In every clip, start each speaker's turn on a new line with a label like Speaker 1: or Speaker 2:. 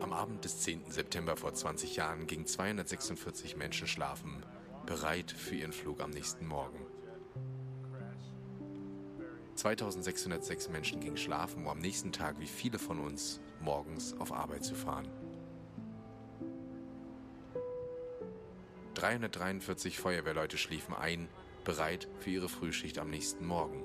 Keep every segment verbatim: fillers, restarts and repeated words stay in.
Speaker 1: Am Abend des zehnten September vor zwanzig Jahren gingen zweihundertsechsundvierzig Menschen schlafen, bereit für ihren Flug am nächsten Morgen. zweitausendsechshundertsechs Menschen gingen schlafen, um am nächsten Tag wie viele von uns morgens auf Arbeit zu fahren. dreihundertdreiundvierzig Feuerwehrleute schliefen ein, bereit für ihre Frühschicht am nächsten Morgen.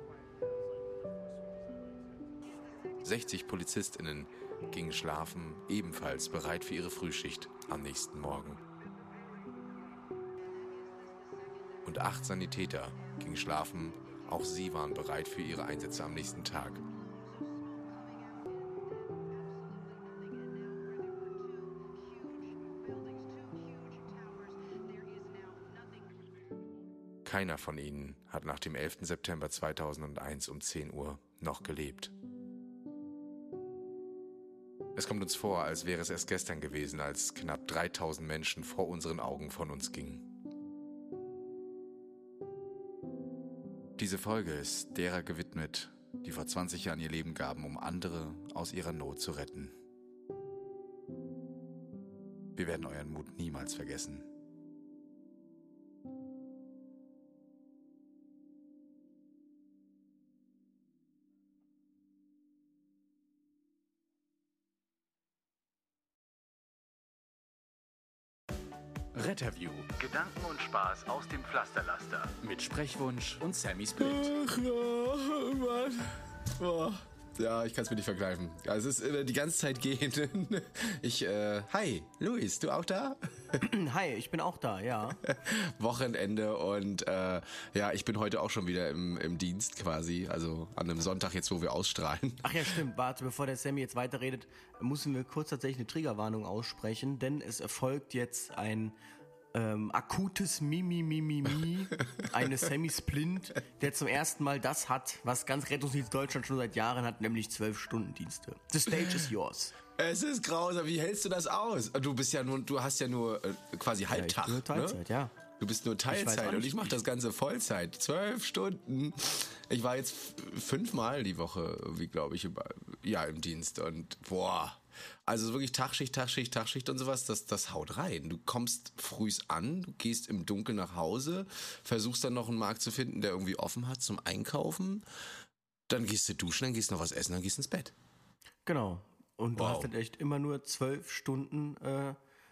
Speaker 1: sechzig PolizistInnen gingen schlafen, ebenfalls bereit für ihre Frühschicht am nächsten Morgen. Und acht Sanitäter gingen schlafen, auch sie waren bereit für ihre Einsätze am nächsten Tag. Keiner von ihnen hat nach dem elften September zweitausendeins um zehn Uhr noch gelebt. Es kommt uns vor, als wäre es erst gestern gewesen, als knapp dreitausend Menschen vor unseren Augen von uns gingen. Diese Folge ist derer gewidmet, die vor zwanzig Jahren ihr Leben gaben, um andere aus ihrer Not zu retten. Wir werden euren Mut niemals vergessen.
Speaker 2: Retterview.
Speaker 3: Gedanken und Spaß aus dem Pflasterlaster.
Speaker 2: Mit Sprechwunsch und Sammy Split.
Speaker 1: Ach ja, Mann. Oh. Ja, ich kann es mir nicht vergleichen. Also es ist äh, die ganze Zeit gehen. Ich, äh, hi, Luis, du auch da?
Speaker 4: Hi, ich bin auch da, ja.
Speaker 1: Wochenende und äh, ja, ich bin heute auch schon wieder im, im Dienst quasi, also an einem Sonntag jetzt, wo wir ausstrahlen.
Speaker 4: Ach ja, stimmt, warte, bevor der Sammy jetzt weiterredet, müssen wir kurz tatsächlich eine Triggerwarnung aussprechen, denn es erfolgt jetzt ein ähm, akutes Mimi-Mimi-Mi eines Sammy Splint, der zum ersten Mal das hat, was ganz Rettungsdienst Deutschland schon seit Jahren hat, nämlich zwölf Stunden Dienste. The stage is yours.
Speaker 1: Es ist grausam, wie hältst du das aus? Du bist ja nur, du hast ja nur äh, quasi Halbtag,
Speaker 4: ja, ich bin nur Teilzeit,
Speaker 1: ne?
Speaker 4: ja.
Speaker 1: Du bist nur Teilzeit und ich mache das Ganze Vollzeit. Zwölf Stunden. Ich war jetzt fünfmal die Woche, wie glaube ich, über, ja, im Dienst und boah. Also wirklich Tagschicht, Tagschicht, Tagschicht und sowas, das, das haut rein. Du kommst frühs an, du gehst im Dunkeln nach Hause, versuchst dann noch einen Markt zu finden, der irgendwie offen hat zum Einkaufen. Dann gehst du duschen, dann gehst du noch was essen, dann gehst du ins Bett.
Speaker 4: Genau. Und du
Speaker 1: Wow.
Speaker 4: hast dann echt immer nur zwölf Stunden, äh,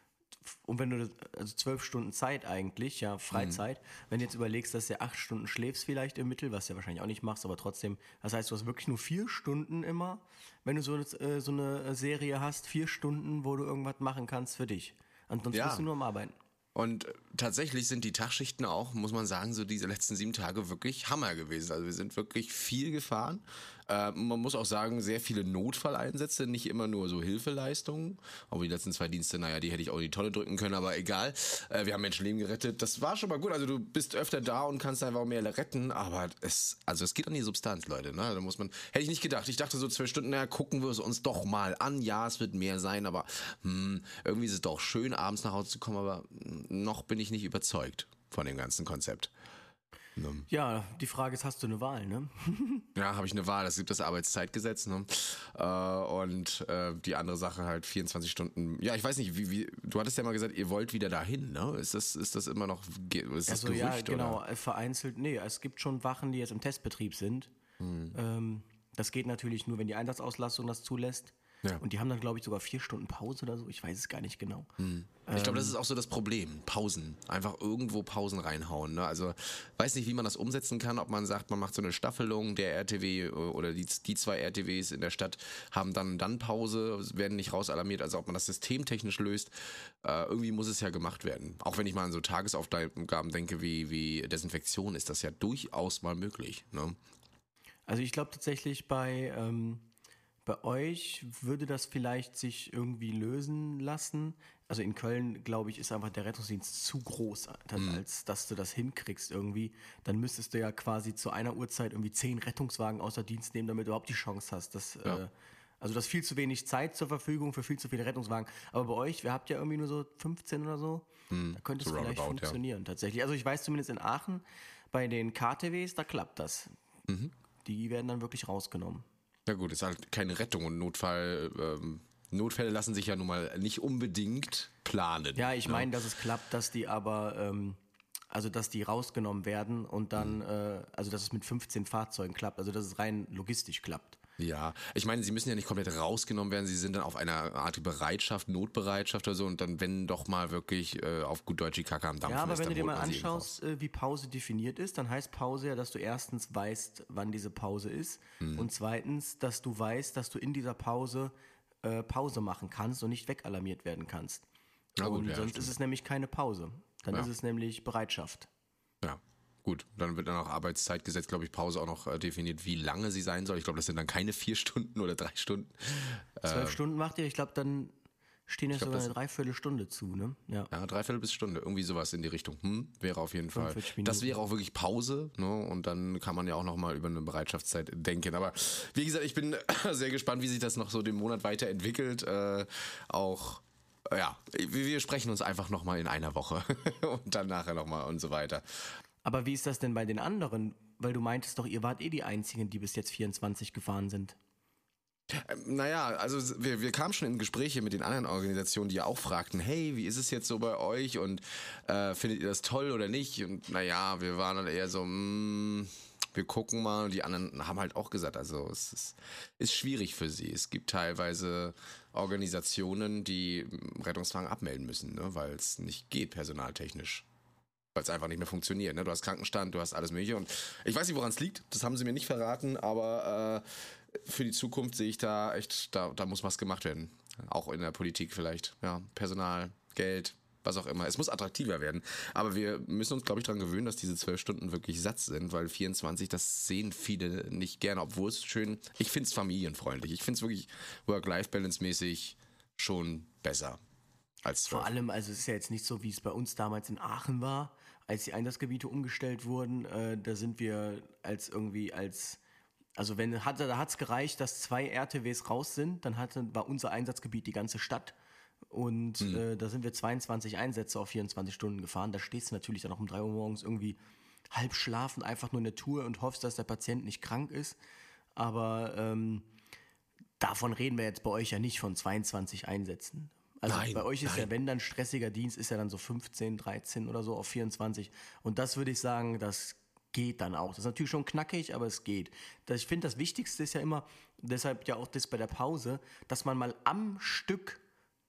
Speaker 4: und wenn du, also zwölf Stunden Zeit eigentlich, ja, Freizeit, mhm. wenn du jetzt überlegst, dass du ja acht Stunden schläfst vielleicht im Mittel, was du ja wahrscheinlich auch nicht machst, aber trotzdem, das heißt, du hast wirklich nur vier Stunden immer, wenn du so, äh, so eine Serie hast, vier Stunden, wo du irgendwas machen kannst für dich. Ansonsten
Speaker 1: Ja.
Speaker 4: bist du nur am Arbeiten.
Speaker 1: Und tatsächlich sind die Tagschichten auch, muss man sagen, so diese letzten sieben Tage wirklich Hammer gewesen. Also wir sind wirklich viel gefahren. Äh, man muss auch sagen, sehr viele Notfalleinsätze, nicht immer nur so Hilfeleistungen. Aber die letzten zwei Dienste, naja, die hätte ich auch in die Tonne drücken können, aber egal. Äh, wir haben Menschenleben gerettet. Das war schon mal gut. Also du bist öfter da und kannst einfach mehr retten. Aber es, also es geht an die Substanz, Leute. Ne? Da muss man, hätte ich nicht gedacht. Ich dachte so zwölf Stunden, naja, gucken wir es uns doch mal an. Ja, es wird mehr sein, aber hm, irgendwie ist es doch schön, abends nach Hause zu kommen, aber noch bin ich nicht überzeugt von dem ganzen Konzept. Ne?
Speaker 4: Ja, die Frage ist, hast du eine Wahl, ne?
Speaker 1: Ja, habe ich eine Wahl. Es gibt das Arbeitszeitgesetz, ne? Äh, und äh, die andere Sache halt vierundzwanzig Stunden. Ja, ich weiß nicht, wie, wie du hattest ja mal gesagt, ihr wollt wieder dahin, ne? Ist das, ist das immer noch, ist das
Speaker 4: Also
Speaker 1: Gerücht,
Speaker 4: ja, genau,
Speaker 1: oder?
Speaker 4: vereinzelt, nee, es gibt schon Wachen, die jetzt im Testbetrieb sind. Hm. Ähm, das geht natürlich nur, wenn die Einsatzauslastung das zulässt. Ja. Und die haben dann, glaube ich, sogar vier Stunden Pause oder so. Ich weiß es gar nicht genau. Hm.
Speaker 1: Ich glaube, das ist auch so das Problem. Pausen. Einfach irgendwo Pausen reinhauen. Ne? Also weiß nicht, wie man das umsetzen kann. Ob man sagt, man macht so eine Staffelung. Der R T W oder die, die zwei R T Ws in der Stadt haben dann dann Pause, werden nicht rausalarmiert. Also ob man das systemtechnisch löst. Äh, irgendwie muss es ja gemacht werden. Auch wenn ich mal an so Tagesaufgaben denke wie, wie Desinfektion, ist das ja durchaus mal möglich. Ne?
Speaker 4: Also ich glaube tatsächlich bei... Ähm Bei euch würde das vielleicht sich irgendwie lösen lassen. Also in Köln, glaube ich, ist einfach der Rettungsdienst zu groß, mhm. als dass du das hinkriegst irgendwie. Dann müsstest du ja quasi zu einer Uhrzeit irgendwie zehn Rettungswagen außer Dienst nehmen, damit du überhaupt die Chance hast. Dass, ja. äh, also du hast viel zu wenig Zeit zur Verfügung für viel zu viele Rettungswagen. Aber bei euch, wir habt ja irgendwie nur so fünfzehn oder so, mhm. da könnte es so vielleicht funktionieren, ja. tatsächlich. Also ich weiß zumindest in Aachen, bei den K T Ws, da klappt das. Mhm. Die werden dann wirklich rausgenommen.
Speaker 1: Ja gut, ist halt keine Rettung und Notfall, ähm, Notfälle lassen sich ja nun mal nicht unbedingt planen.
Speaker 4: Ja, ich
Speaker 1: ne?
Speaker 4: meine, dass es klappt, dass die aber, ähm, also dass die rausgenommen werden und dann, äh, also dass es mit fünfzehn Fahrzeugen klappt, also dass es rein logistisch klappt.
Speaker 1: Ja, ich meine, sie müssen ja nicht komplett rausgenommen werden, sie sind dann auf einer Art Bereitschaft, Notbereitschaft oder so und dann, wenn doch mal wirklich äh, auf gut Deutsch die Kacke am Dampfen
Speaker 4: Ja, aber
Speaker 1: ist,
Speaker 4: wenn
Speaker 1: dann
Speaker 4: du dir
Speaker 1: holt
Speaker 4: mal
Speaker 1: man sie eben
Speaker 4: anschaust, äh, wie Pause definiert ist, dann heißt Pause ja, dass du erstens weißt, wann diese Pause ist und zweitens, dass du weißt, dass du in dieser Pause äh, Pause machen kannst und nicht wegalarmiert werden kannst.
Speaker 1: Na gut,
Speaker 4: und
Speaker 1: ja,
Speaker 4: sonst
Speaker 1: stimmt.
Speaker 4: ist es nämlich keine Pause. Dann
Speaker 1: Ja.
Speaker 4: ist es nämlich Bereitschaft.
Speaker 1: Ja, gut. Dann wird dann auch Arbeitszeitgesetz, glaube ich, Pause auch noch äh, definiert, wie lange sie sein soll. Ich glaube, das sind dann keine vier Stunden oder drei Stunden.
Speaker 4: Zwölf Stunden macht ihr, ich glaube, dann stehen ja
Speaker 1: glaub,
Speaker 4: sogar
Speaker 1: das-
Speaker 4: eine Dreiviertelstunde zu, ne? Ja.
Speaker 1: Ja, dreiviertel bis Stunde, irgendwie sowas in die Richtung. Hm, wäre auf jeden Fall.
Speaker 4: fünfundvierzig
Speaker 1: Das
Speaker 4: Minuten.
Speaker 1: wäre auch wirklich Pause, ne? Und dann kann man ja auch nochmal über eine Bereitschaftszeit denken. Aber wie gesagt, ich bin sehr gespannt, wie sich das noch so den Monat weiterentwickelt. Äh, auch, äh, ja, wir wir sprechen uns einfach nochmal in einer Woche und dann nachher nochmal und so weiter.
Speaker 4: Aber wie ist das denn bei den anderen? Weil du meintest doch, ihr wart eh die Einzigen, die bis jetzt vierundzwanzig gefahren sind.
Speaker 1: Naja, also wir, wir kamen schon in Gespräche mit den anderen Organisationen, die ja auch fragten, hey, wie ist es jetzt so bei euch und äh, findet ihr das toll oder nicht? Und naja, wir waren dann eher so, mh, wir gucken mal und die anderen haben halt auch gesagt, also es ist, ist schwierig für sie. Es gibt teilweise Organisationen, die Rettungswagen abmelden müssen, ne, weil es nicht geht personaltechnisch. Weil es einfach nicht mehr funktioniert. Ne? Du hast Krankenstand, du hast alles Mögliche. Und ich weiß nicht, woran es liegt. Das haben sie mir nicht verraten. Aber äh, für die Zukunft sehe ich da echt, da, da muss was gemacht werden. Auch in der Politik vielleicht. Ja, Personal, Geld, was auch immer. Es muss attraktiver werden. Aber wir müssen uns, glaube ich, daran gewöhnen, dass diese zwölf Stunden wirklich Satz sind. Weil vierundzwanzig, das sehen viele nicht gerne. Obwohl es schön, ich finde es familienfreundlich. Ich finde es wirklich Work-Life-Balance-mäßig schon besser als zwölf.
Speaker 4: Vor allem, also es ist ja jetzt nicht so, wie es bei uns damals in Aachen war, als die Einsatzgebiete umgestellt wurden. Äh, da sind wir als irgendwie als, also wenn hat, da hat es gereicht, dass zwei R T Ws raus sind, dann hatte, war unser Einsatzgebiet die ganze Stadt. Und
Speaker 1: Hm.
Speaker 4: äh, da sind wir zweiundzwanzig Einsätze auf vierundzwanzig Stunden gefahren. Da stehst du natürlich dann auch um drei Uhr morgens irgendwie halb schlafend einfach nur in der Tour und hoffst, dass der Patient nicht krank ist. Aber ähm, davon reden wir jetzt bei euch ja nicht von zweiundzwanzig Einsätzen. Also
Speaker 1: Nein,
Speaker 4: bei euch ist
Speaker 1: nein.
Speaker 4: ja, wenn dann stressiger Dienst, ist ja dann so fünfzehn, dreizehn oder so auf vierundzwanzig. Und das würde ich sagen, das geht dann auch. Das ist natürlich schon knackig, aber es geht. Das, ich finde, das Wichtigste ist ja immer, deshalb ja auch das bei der Pause, dass man mal am Stück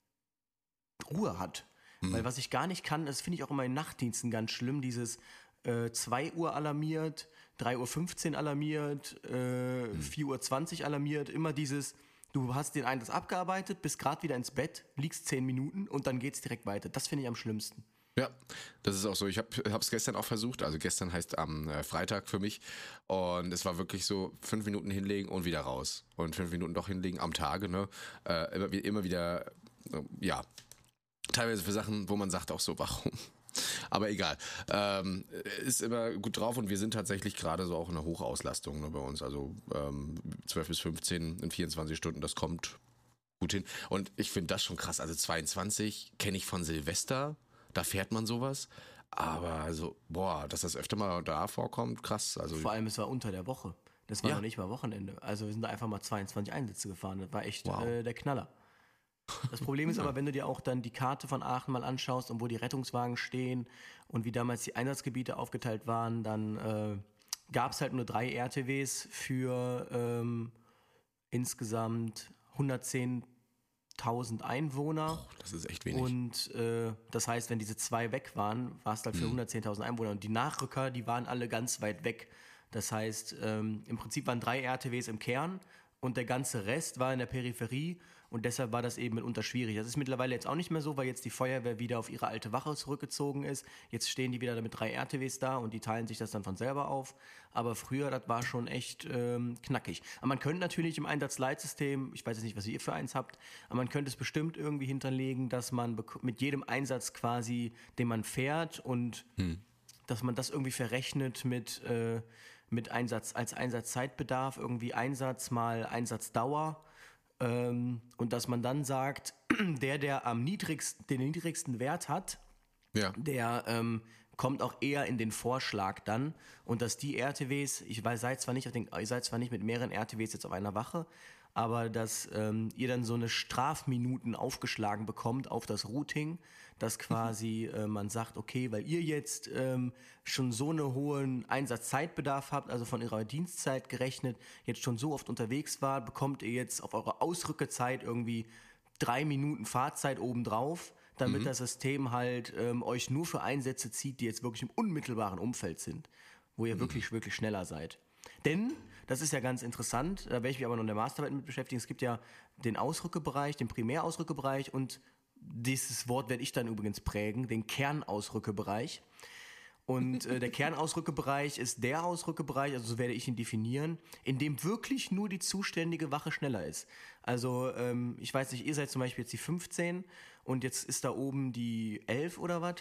Speaker 4: Ruhe hat. Weil was ich gar nicht kann, das finde ich auch immer in Nachtdiensten ganz schlimm, dieses äh, zwei Uhr alarmiert, drei Uhr fünfzehn alarmiert, äh, vier Uhr zwanzig alarmiert, immer dieses, du hast den Einsatz abgearbeitet, bist gerade wieder ins Bett, liegst zehn Minuten und dann geht's direkt weiter. Das finde ich am schlimmsten.
Speaker 1: Ja, das ist auch so. Ich habe es gestern auch versucht. Also gestern heißt am äh, Freitag für mich. Und es war wirklich so, fünf Minuten hinlegen und wieder raus. Und fünf Minuten doch hinlegen am Tage. Ne? Äh, immer, wie- immer wieder, äh, ja, teilweise für Sachen, wo man sagt auch so, warum? Aber egal. Ähm, ist immer gut drauf und wir sind tatsächlich gerade so auch in einer Hochauslastung, ne, bei uns. Also ähm, zwölf bis fünfzehn in vierundzwanzig Stunden, das kommt gut hin. Und ich finde das schon krass. Also zweiundzwanzig kenne ich von Silvester, da fährt man sowas. Aber so, boah, dass das öfter mal da vorkommt, krass. Also
Speaker 4: Vor allem, es war unter der Woche. Das war
Speaker 1: Ja.
Speaker 4: noch nicht mal Wochenende. Also wir sind da einfach mal zweiundzwanzig Einsätze gefahren. Das war echt
Speaker 1: Wow.
Speaker 4: äh, der Knaller. Das Problem ist aber, wenn du dir auch dann die Karte von Aachen mal anschaust und wo die Rettungswagen stehen und wie damals die Einsatzgebiete aufgeteilt waren, dann äh, gab es halt nur drei R T Ws für ähm, insgesamt hundertzehntausend Einwohner.
Speaker 1: das ist echt wenig.
Speaker 4: Und äh, das heißt, wenn diese zwei weg waren, war es halt für hundertzehntausend Einwohner. Und die Nachrücker, die waren alle ganz weit weg. Das heißt, ähm, im Prinzip waren drei R T Ws im Kern und der ganze Rest war in der Peripherie. Und deshalb war das eben mitunter schwierig. Das ist mittlerweile jetzt auch nicht mehr so, weil jetzt die Feuerwehr wieder auf ihre alte Wache zurückgezogen ist. Jetzt stehen die wieder mit drei R T Ws da und die teilen sich das dann von selber auf. Aber früher, das war schon echt ähm, knackig. Aber man könnte natürlich im Einsatzleitsystem, ich weiß jetzt nicht, was ihr für eins habt, aber man könnte es bestimmt irgendwie hinterlegen, dass man bek- mit jedem Einsatz quasi, den man fährt und dass man das irgendwie verrechnet mit, äh, mit Einsatz als Einsatzzeitbedarf, irgendwie Einsatz mal Einsatzdauer. Ähm, und dass man dann sagt, der, der am niedrigsten, den niedrigsten Wert hat,
Speaker 1: Ja.
Speaker 4: der ähm, kommt auch eher in den Vorschlag dann. Und dass die R T Ws, ich weiß, seid zwar nicht, auf den, ihr seid zwar nicht mit mehreren R T Ws jetzt auf einer Wache, aber dass ähm, ihr dann so eine Strafminuten aufgeschlagen bekommt auf das Routing, dass quasi äh, man sagt, okay, weil ihr jetzt ähm, schon so einen hohen Einsatzzeitbedarf habt, also von eurer Dienstzeit gerechnet, jetzt schon so oft unterwegs wart, bekommt ihr jetzt auf eure Ausrückezeit irgendwie drei Minuten Fahrzeit obendrauf, damit mhm. das System halt ähm, euch nur für Einsätze zieht, die jetzt wirklich im unmittelbaren Umfeld sind, wo ihr mhm. wirklich, wirklich schneller seid. Denn, das ist ja ganz interessant, da werde ich mich aber noch in der Masterarbeit mit beschäftigen, es gibt ja den Ausrückebereich, den Primärausrückebereich und dieses Wort werde ich dann übrigens prägen, den Kernausrückebereich. Und äh, der Kernausrückebereich ist der Ausrückebereich, also so werde ich ihn definieren, in dem wirklich nur die zuständige Wache schneller ist. Also ähm, ich weiß nicht, ihr seid zum Beispiel jetzt die fünfzehn und jetzt ist da oben die elf oder was?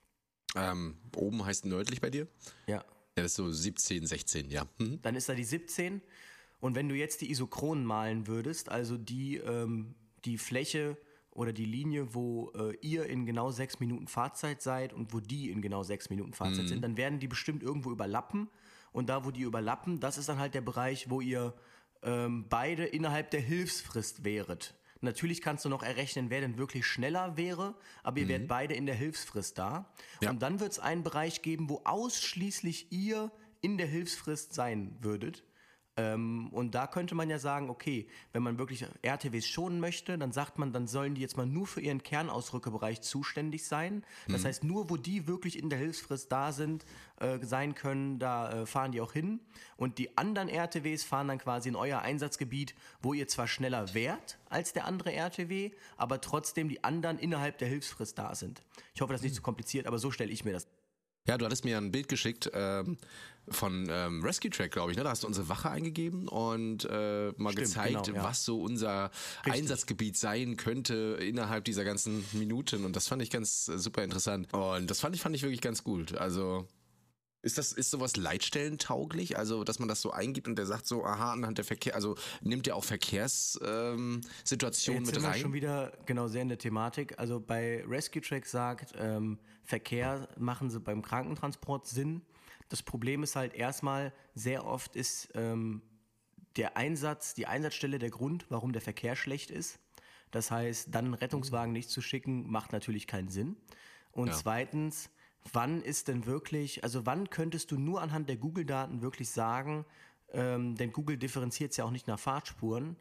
Speaker 1: Ähm, oben heißt nördlich bei dir?
Speaker 4: Ja.
Speaker 1: Ja, das ist so siebzehn, sechzehn, ja. Mhm.
Speaker 4: Dann ist da die siebzehn und wenn du jetzt die Isochronen malen würdest, also die, ähm, die Fläche oder die Linie, wo äh, ihr in genau sechs Minuten Fahrzeit seid und wo die in genau sechs Minuten Fahrzeit mhm. sind, dann werden die bestimmt irgendwo überlappen und da, wo die überlappen, das ist dann halt der Bereich, wo ihr ähm, beide innerhalb der Hilfsfrist wäret. Natürlich kannst du noch errechnen, wer denn wirklich schneller wäre, aber ihr mhm. werdet beide in der Hilfsfrist da. Ja. Und dann wird es einen Bereich geben, wo ausschließlich ihr in der Hilfsfrist sein würdet. Ähm, und da könnte man ja sagen, okay, wenn man wirklich R T Ws schonen möchte, dann sagt man, dann sollen die jetzt mal nur für ihren Kernausrückebereich zuständig sein. Das mhm. heißt, nur wo die wirklich in der Hilfsfrist da sind, äh, sein können, da äh, fahren die auch hin. Und die anderen R T Ws fahren dann quasi in euer Einsatzgebiet, wo ihr zwar schneller wärt als der andere R T W, aber trotzdem die anderen innerhalb der Hilfsfrist da sind. Ich hoffe, das ist nicht zu kompliziert, aber so stelle ich mir das.
Speaker 1: Ja, du hattest mir ein Bild geschickt ähm, von ähm, Rescue Track, glaube ich, ne? Da hast du unsere Wache eingegeben und äh, mal
Speaker 4: Stimmt,
Speaker 1: gezeigt,
Speaker 4: genau, ja.
Speaker 1: was so unser
Speaker 4: Richtig.
Speaker 1: Einsatzgebiet sein könnte innerhalb dieser ganzen Minuten und das fand ich ganz äh, super interessant und das fand ich fand ich wirklich ganz gut. Also ist das ist sowas leitstellentauglich, also dass man das so eingibt und der sagt so, aha, anhand der Verkehr, also nimmt der auch Verkehrssituationen ähm, mit
Speaker 4: sind
Speaker 1: rein?
Speaker 4: Wir schon wieder genau sehr in der Thematik. Also bei Rescue Track sagt, ähm, Verkehr machen sie beim Krankentransport Sinn. Das Problem ist halt erstmal, sehr oft ist ähm, der Einsatz, die Einsatzstelle der Grund, warum der Verkehr schlecht ist. Das heißt, dann einen Rettungswagen nicht zu schicken, macht natürlich keinen Sinn. Und ja. zweitens, wann ist denn wirklich, also wann könntest du nur anhand der Google-Daten wirklich sagen, ähm, denn Google differenziert es ja auch nicht nach Fahrtspuren,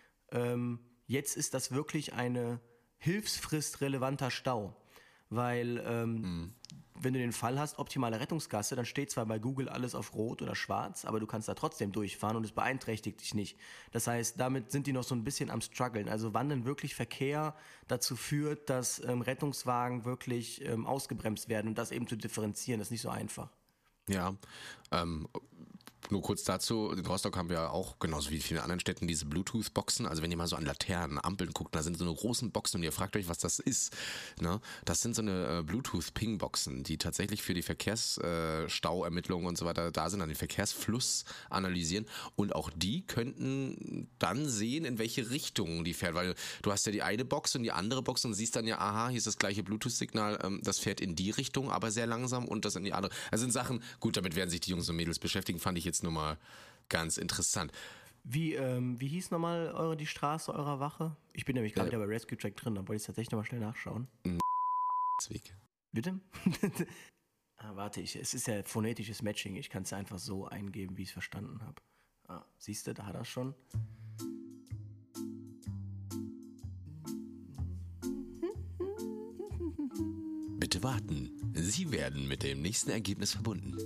Speaker 4: ähm, jetzt ist das wirklich eine hilfsfristrelevanter Stau. Weil ähm, mhm. wenn du den Fall hast, optimale Rettungsgasse, dann steht zwar bei Google alles auf rot oder schwarz, aber du kannst da trotzdem durchfahren und es beeinträchtigt dich nicht. Das heißt, damit sind die noch so ein bisschen am struggeln. Also wann denn wirklich Verkehr dazu führt, dass ähm, Rettungswagen wirklich ähm, ausgebremst werden und das eben zu differenzieren, ist nicht so einfach.
Speaker 1: Ja, ähm, nur kurz dazu, in Rostock haben wir auch, genauso wie in vielen anderen Städten, diese Bluetooth-Boxen. Also wenn ihr mal so an Laternen, Ampeln guckt, da sind so eine großen Boxen und ihr fragt euch, was das ist. Ne? Das sind so eine äh, Bluetooth-Ping-Boxen, die tatsächlich für die Verkehrsstauermittlungen äh, und so weiter da sind, an den Verkehrsfluss analysieren. Und auch die könnten dann sehen, in welche Richtung die fährt. Weil du hast ja die eine Box und die andere Box und siehst dann ja, aha, hier ist das gleiche Bluetooth-Signal, ähm, das fährt in die Richtung, aber sehr langsam und das in die andere. Also sind Sachen, gut, damit werden sich die Jungs und Mädels beschäftigen, fand ich jetzt nur mal ganz interessant.
Speaker 4: Wie, ähm, wie hieß nochmal eure, die Straße eurer Wache? Ich bin nämlich gerade
Speaker 1: äh,
Speaker 4: wieder bei Rescue Track drin, da wollte ich tatsächlich nochmal schnell nachschauen.
Speaker 1: Weg.
Speaker 4: Bitte? ah, warte, ich, es ist ja phonetisches Matching, ich kann es einfach so eingeben, wie ich es verstanden habe. Ah, siehst du, da hat er es schon.
Speaker 1: Bitte warten, Sie werden mit dem nächsten Ergebnis verbunden.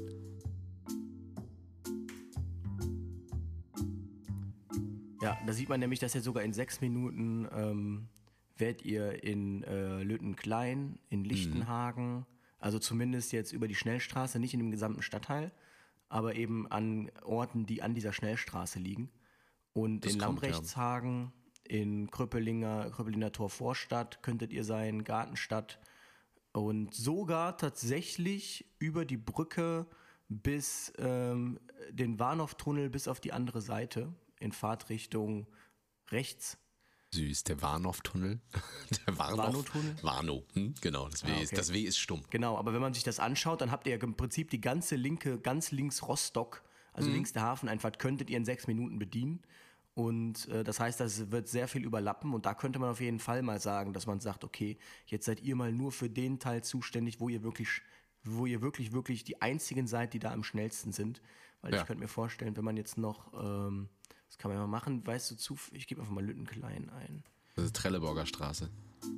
Speaker 4: Ja, da sieht man nämlich, dass ihr sogar in sechs Minuten ähm, werdet ihr in äh, Löttenklein, in Lichtenhagen, mhm. also zumindest jetzt über die Schnellstraße, nicht in dem gesamten Stadtteil, aber eben an Orten, die an dieser Schnellstraße liegen. Und das in kommt, Lambrechtshagen, ja. in Kröpelinger, Kröpelinger Tor Vorstadt könntet ihr sein, Gartenstadt und sogar tatsächlich über die Brücke bis ähm, den Warnow-Tunnel bis auf die andere Seite. In Fahrtrichtung rechts.
Speaker 1: Süß, der Warnow-Tunnel. Der
Speaker 4: Warnow-Tunnel?
Speaker 1: Warnow, hm? Genau, das W, ah, okay. ist, das W ist stumm.
Speaker 4: Genau, aber wenn man sich das anschaut, dann habt ihr im Prinzip die ganze linke, ganz links Rostock, also mhm. links der Hafeneinfahrt, könntet ihr in sechs Minuten bedienen. Und äh, das heißt, das wird sehr viel überlappen und da könnte man auf jeden Fall mal sagen, dass man sagt, okay, jetzt seid ihr mal nur für den Teil zuständig, wo ihr wirklich, wo ihr wirklich, wirklich die einzigen seid, die da am schnellsten sind. Weil
Speaker 1: Ja.
Speaker 4: ich könnte mir vorstellen, wenn man jetzt noch, ähm, das kann man ja mal machen, weißt du, zu, ich gebe einfach mal Lüttenklein ein.
Speaker 1: Das ist Trelleborger Straße.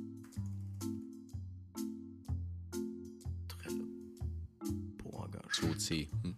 Speaker 4: Trelleborger.
Speaker 1: zwei C. Hm?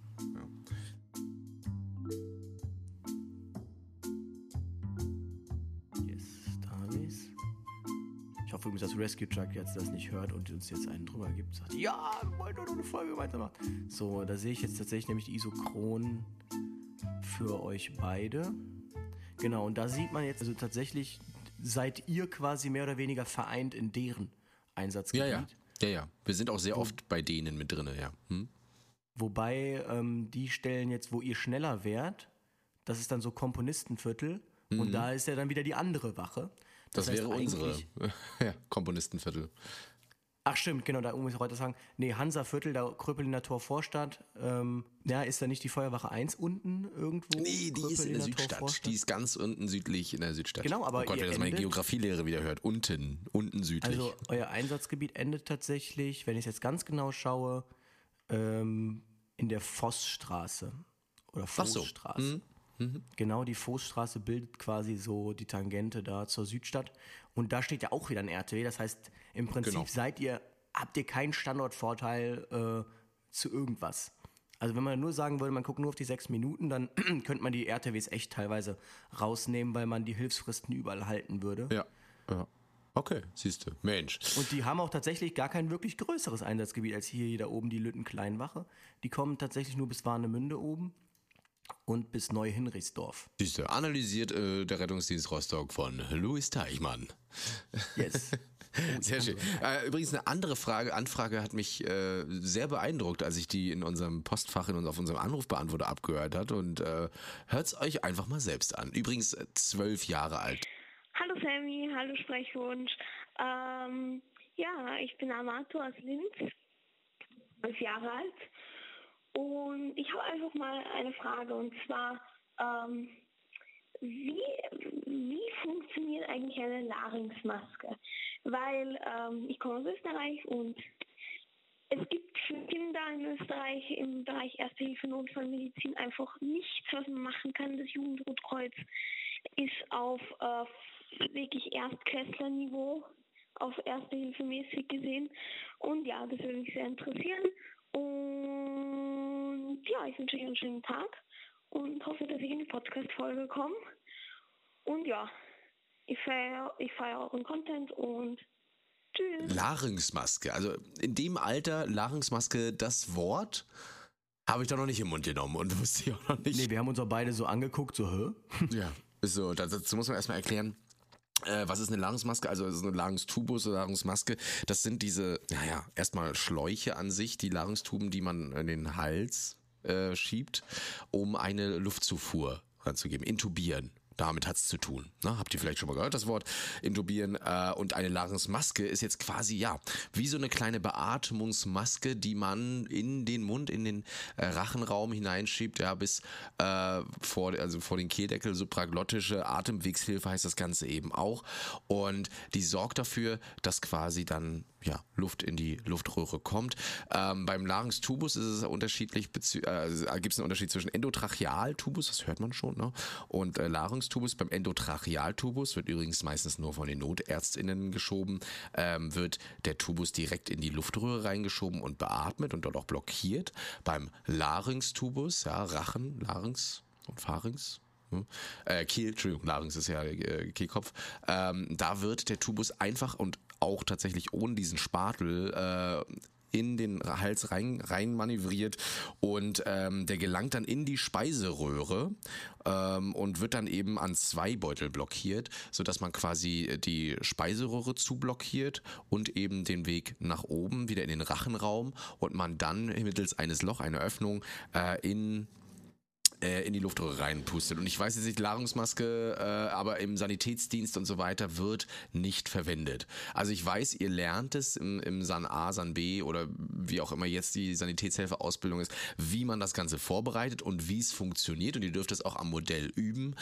Speaker 4: Yes, da hab ich's. Ich hoffe übrigens, dass Rescue Truck jetzt das nicht hört und uns jetzt einen drüber gibt. Sagt, ja, wir wollen doch noch eine Folge weitermachen. So, da sehe ich jetzt tatsächlich nämlich die Isochron für euch beide. Genau, und da sieht man jetzt, also tatsächlich seid ihr quasi mehr oder weniger vereint in deren
Speaker 1: Ja,
Speaker 4: Einsatzgebiet.
Speaker 1: ja. Ja, ja. Wir sind auch sehr oft bei denen mit drin, ja. Hm?
Speaker 4: Wobei ähm, die Stellen jetzt, wo ihr schneller wärt, das ist dann so Komponistenviertel und da ist ja dann wieder die andere Wache.
Speaker 1: Das,
Speaker 4: heißt
Speaker 1: wäre unsere
Speaker 4: eigentlich-
Speaker 1: ja, Komponistenviertel.
Speaker 4: Ach stimmt, genau, da muss ich heute sagen. Nee, Hansa-Viertel, da Kröpeliner Tor Vorstadt. Ähm, ja, ist da nicht die Feuerwache eins unten irgendwo?
Speaker 1: Nee, die ist in der
Speaker 4: Kröpeliner Tor
Speaker 1: Südstadt.
Speaker 4: Vorstadt?
Speaker 1: Die ist ganz unten südlich in der Südstadt.
Speaker 4: Genau, aber
Speaker 1: oh Gott,
Speaker 4: ihr
Speaker 1: wenn das meine
Speaker 4: endet-
Speaker 1: Geografielehre wieder hört. Unten, unten südlich.
Speaker 4: Also euer Einsatzgebiet endet tatsächlich, wenn ich es jetzt ganz genau schaue, ähm, in der Vossstraße oder
Speaker 1: Ach so.
Speaker 4: Vossstraße. Genau, die Vossstraße bildet quasi so die Tangente da zur Südstadt. Und da steht ja auch wieder ein R T W. Das heißt, im Prinzip
Speaker 1: Genau.
Speaker 4: seid ihr, habt ihr keinen Standortvorteil äh, zu irgendwas. Also wenn man nur sagen würde, man guckt nur auf die sechs Minuten, dann könnte man die R T Ws echt teilweise rausnehmen, weil man die Hilfsfristen überall halten würde.
Speaker 1: ja, ja. Okay, siehst du. Mensch.
Speaker 4: Und die haben auch tatsächlich gar kein wirklich größeres Einsatzgebiet als hier da oben die Lüttenkleinwache. Die kommen tatsächlich nur bis Warnemünde oben und bis Neu-Hinrichsdorf.
Speaker 1: Siehst du, analysiert äh, der Rettungsdienst Rostock von Louis Teichmann.
Speaker 4: Yes.
Speaker 1: Sehr schön. Äh, übrigens eine andere Frage, Anfrage hat mich äh, sehr beeindruckt, als ich die in unserem Postfach in, auf unserem Anrufbeantworter abgehört hat. Und äh, hört's euch einfach mal selbst an. Übrigens äh, zwölf Jahre alt.
Speaker 5: Hallo Sammy, hallo Sprechwunsch. Ähm, ja, ich bin Amato aus Linz, elf Jahre alt. Und ich habe einfach mal eine Frage und zwar, ähm, wie, wie funktioniert eigentlich eine Larynxmaske? Weil ähm, ich komme aus Österreich und es gibt für Kinder in Österreich im Bereich Erste Hilfe Notfallmedizin einfach nichts, was man machen kann. Das Jugendrotkreuz ist auf äh, wirklich Erstklässlerniveau, auf Erste Hilfe mäßig gesehen. Und ja, das würde mich sehr interessieren. Und ja, ich wünsche euch einen schönen Tag und hoffe, dass ich in die Podcast-Folge komme. Und ja, ich feiere ich feier euren Content und tschüss.
Speaker 1: Larynxmaske. Also in dem Alter, Larynxmaske, das Wort habe ich doch noch nicht im Mund genommen und wusste ich auch noch nicht.
Speaker 4: Nee, wir haben uns auch beide so angeguckt, so, hä?
Speaker 1: Ja, ist so. Dazu muss man erstmal erklären, äh, was ist eine Larynxmaske? Also es ist eine Larynxtubus oder Larynxmaske. Das sind diese, naja, erstmal Schläuche an sich, die Larynxtuben, die man in den Hals äh, schiebt, um eine Luftzufuhr ranzugeben. Intubieren. Damit hat's zu tun. Ne? Habt ihr vielleicht schon mal gehört, das Wort intubieren. Äh, und eine Larynxmaske ist jetzt quasi, ja, wie so eine kleine Beatmungsmaske, die man in den Mund, in den äh, Rachenraum hineinschiebt, ja, bis äh, vor, also vor den Kehldeckel, supraglottische Atemwegshilfe heißt das Ganze eben auch. Und die sorgt dafür, dass quasi dann ja, Luft in die Luftröhre kommt. Ähm, beim Larynxtubus ist es unterschiedlich, äh, gibt es einen Unterschied zwischen Endotrachealtubus, das hört man schon, ne? Und äh, Larynxtubus. Beim Endotrachealtubus wird übrigens meistens nur von den NotärztInnen geschoben, ähm, wird der Tubus direkt in die Luftröhre reingeschoben und beatmet und dort auch blockiert. Beim Larynxtubus, ja, Rachen, Larynx und Pharynx, Äh, Kehl, Entschuldigung, Larynx ist ja äh, Kehlkopf. Ähm, da wird der Tubus einfach und auch tatsächlich ohne diesen Spatel äh, in den Hals rein, rein manövriert und ähm, der gelangt dann in die Speiseröhre ähm, und wird dann eben an zwei Beutel blockiert, sodass man quasi die Speiseröhre zublockiert und eben den Weg nach oben wieder in den Rachenraum und man dann mittels eines Loch, einer Öffnung äh, in in die Luftröhre reinpustet. Und ich weiß jetzt nicht, Larynxmaske, äh, aber im Sanitätsdienst und so weiter wird nicht verwendet. Also ich weiß, ihr lernt es im, im San A, San B oder wie auch immer jetzt die Sanitätshelferausbildung ist, wie man das Ganze vorbereitet und wie es funktioniert. Und ihr dürft es auch am Modell üben,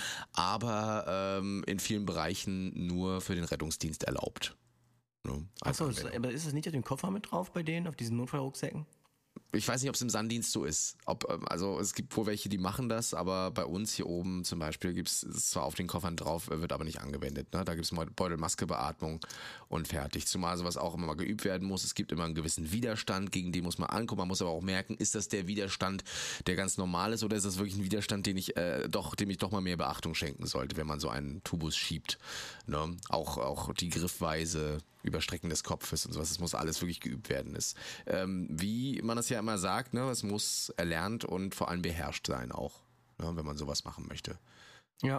Speaker 1: aber ähm, in vielen Bereichen nur für den Rettungsdienst erlaubt. Ne?
Speaker 4: Achso, aber ist das nicht auf dem Koffer mit drauf bei denen, auf diesen Notfallrucksäcken?
Speaker 1: Ich weiß nicht, ob es im Sanddienst so ist. Ob, also es gibt wohl welche, die machen das, aber bei uns hier oben zum Beispiel gibt es zwar auf den Koffern drauf, wird aber nicht angewendet. Ne? Da gibt es Beutel, Maske, Beatmung und fertig. Zumal sowas auch immer mal geübt werden muss. Es gibt immer einen gewissen Widerstand, gegen den muss man angucken. Man muss aber auch merken, ist das der Widerstand, der ganz normal ist, oder ist das wirklich ein Widerstand, den ich äh, doch, dem ich doch mal mehr Beachtung schenken sollte, wenn man so einen Tubus schiebt. Ne? Auch, auch die Griffweise, Überstrecken des Kopfes und sowas, das muss alles wirklich geübt werden. Ist, ähm, wie man das ja immer sagt, ne, es muss erlernt und vor allem beherrscht sein auch, ne, wenn man sowas machen möchte.
Speaker 4: Ja.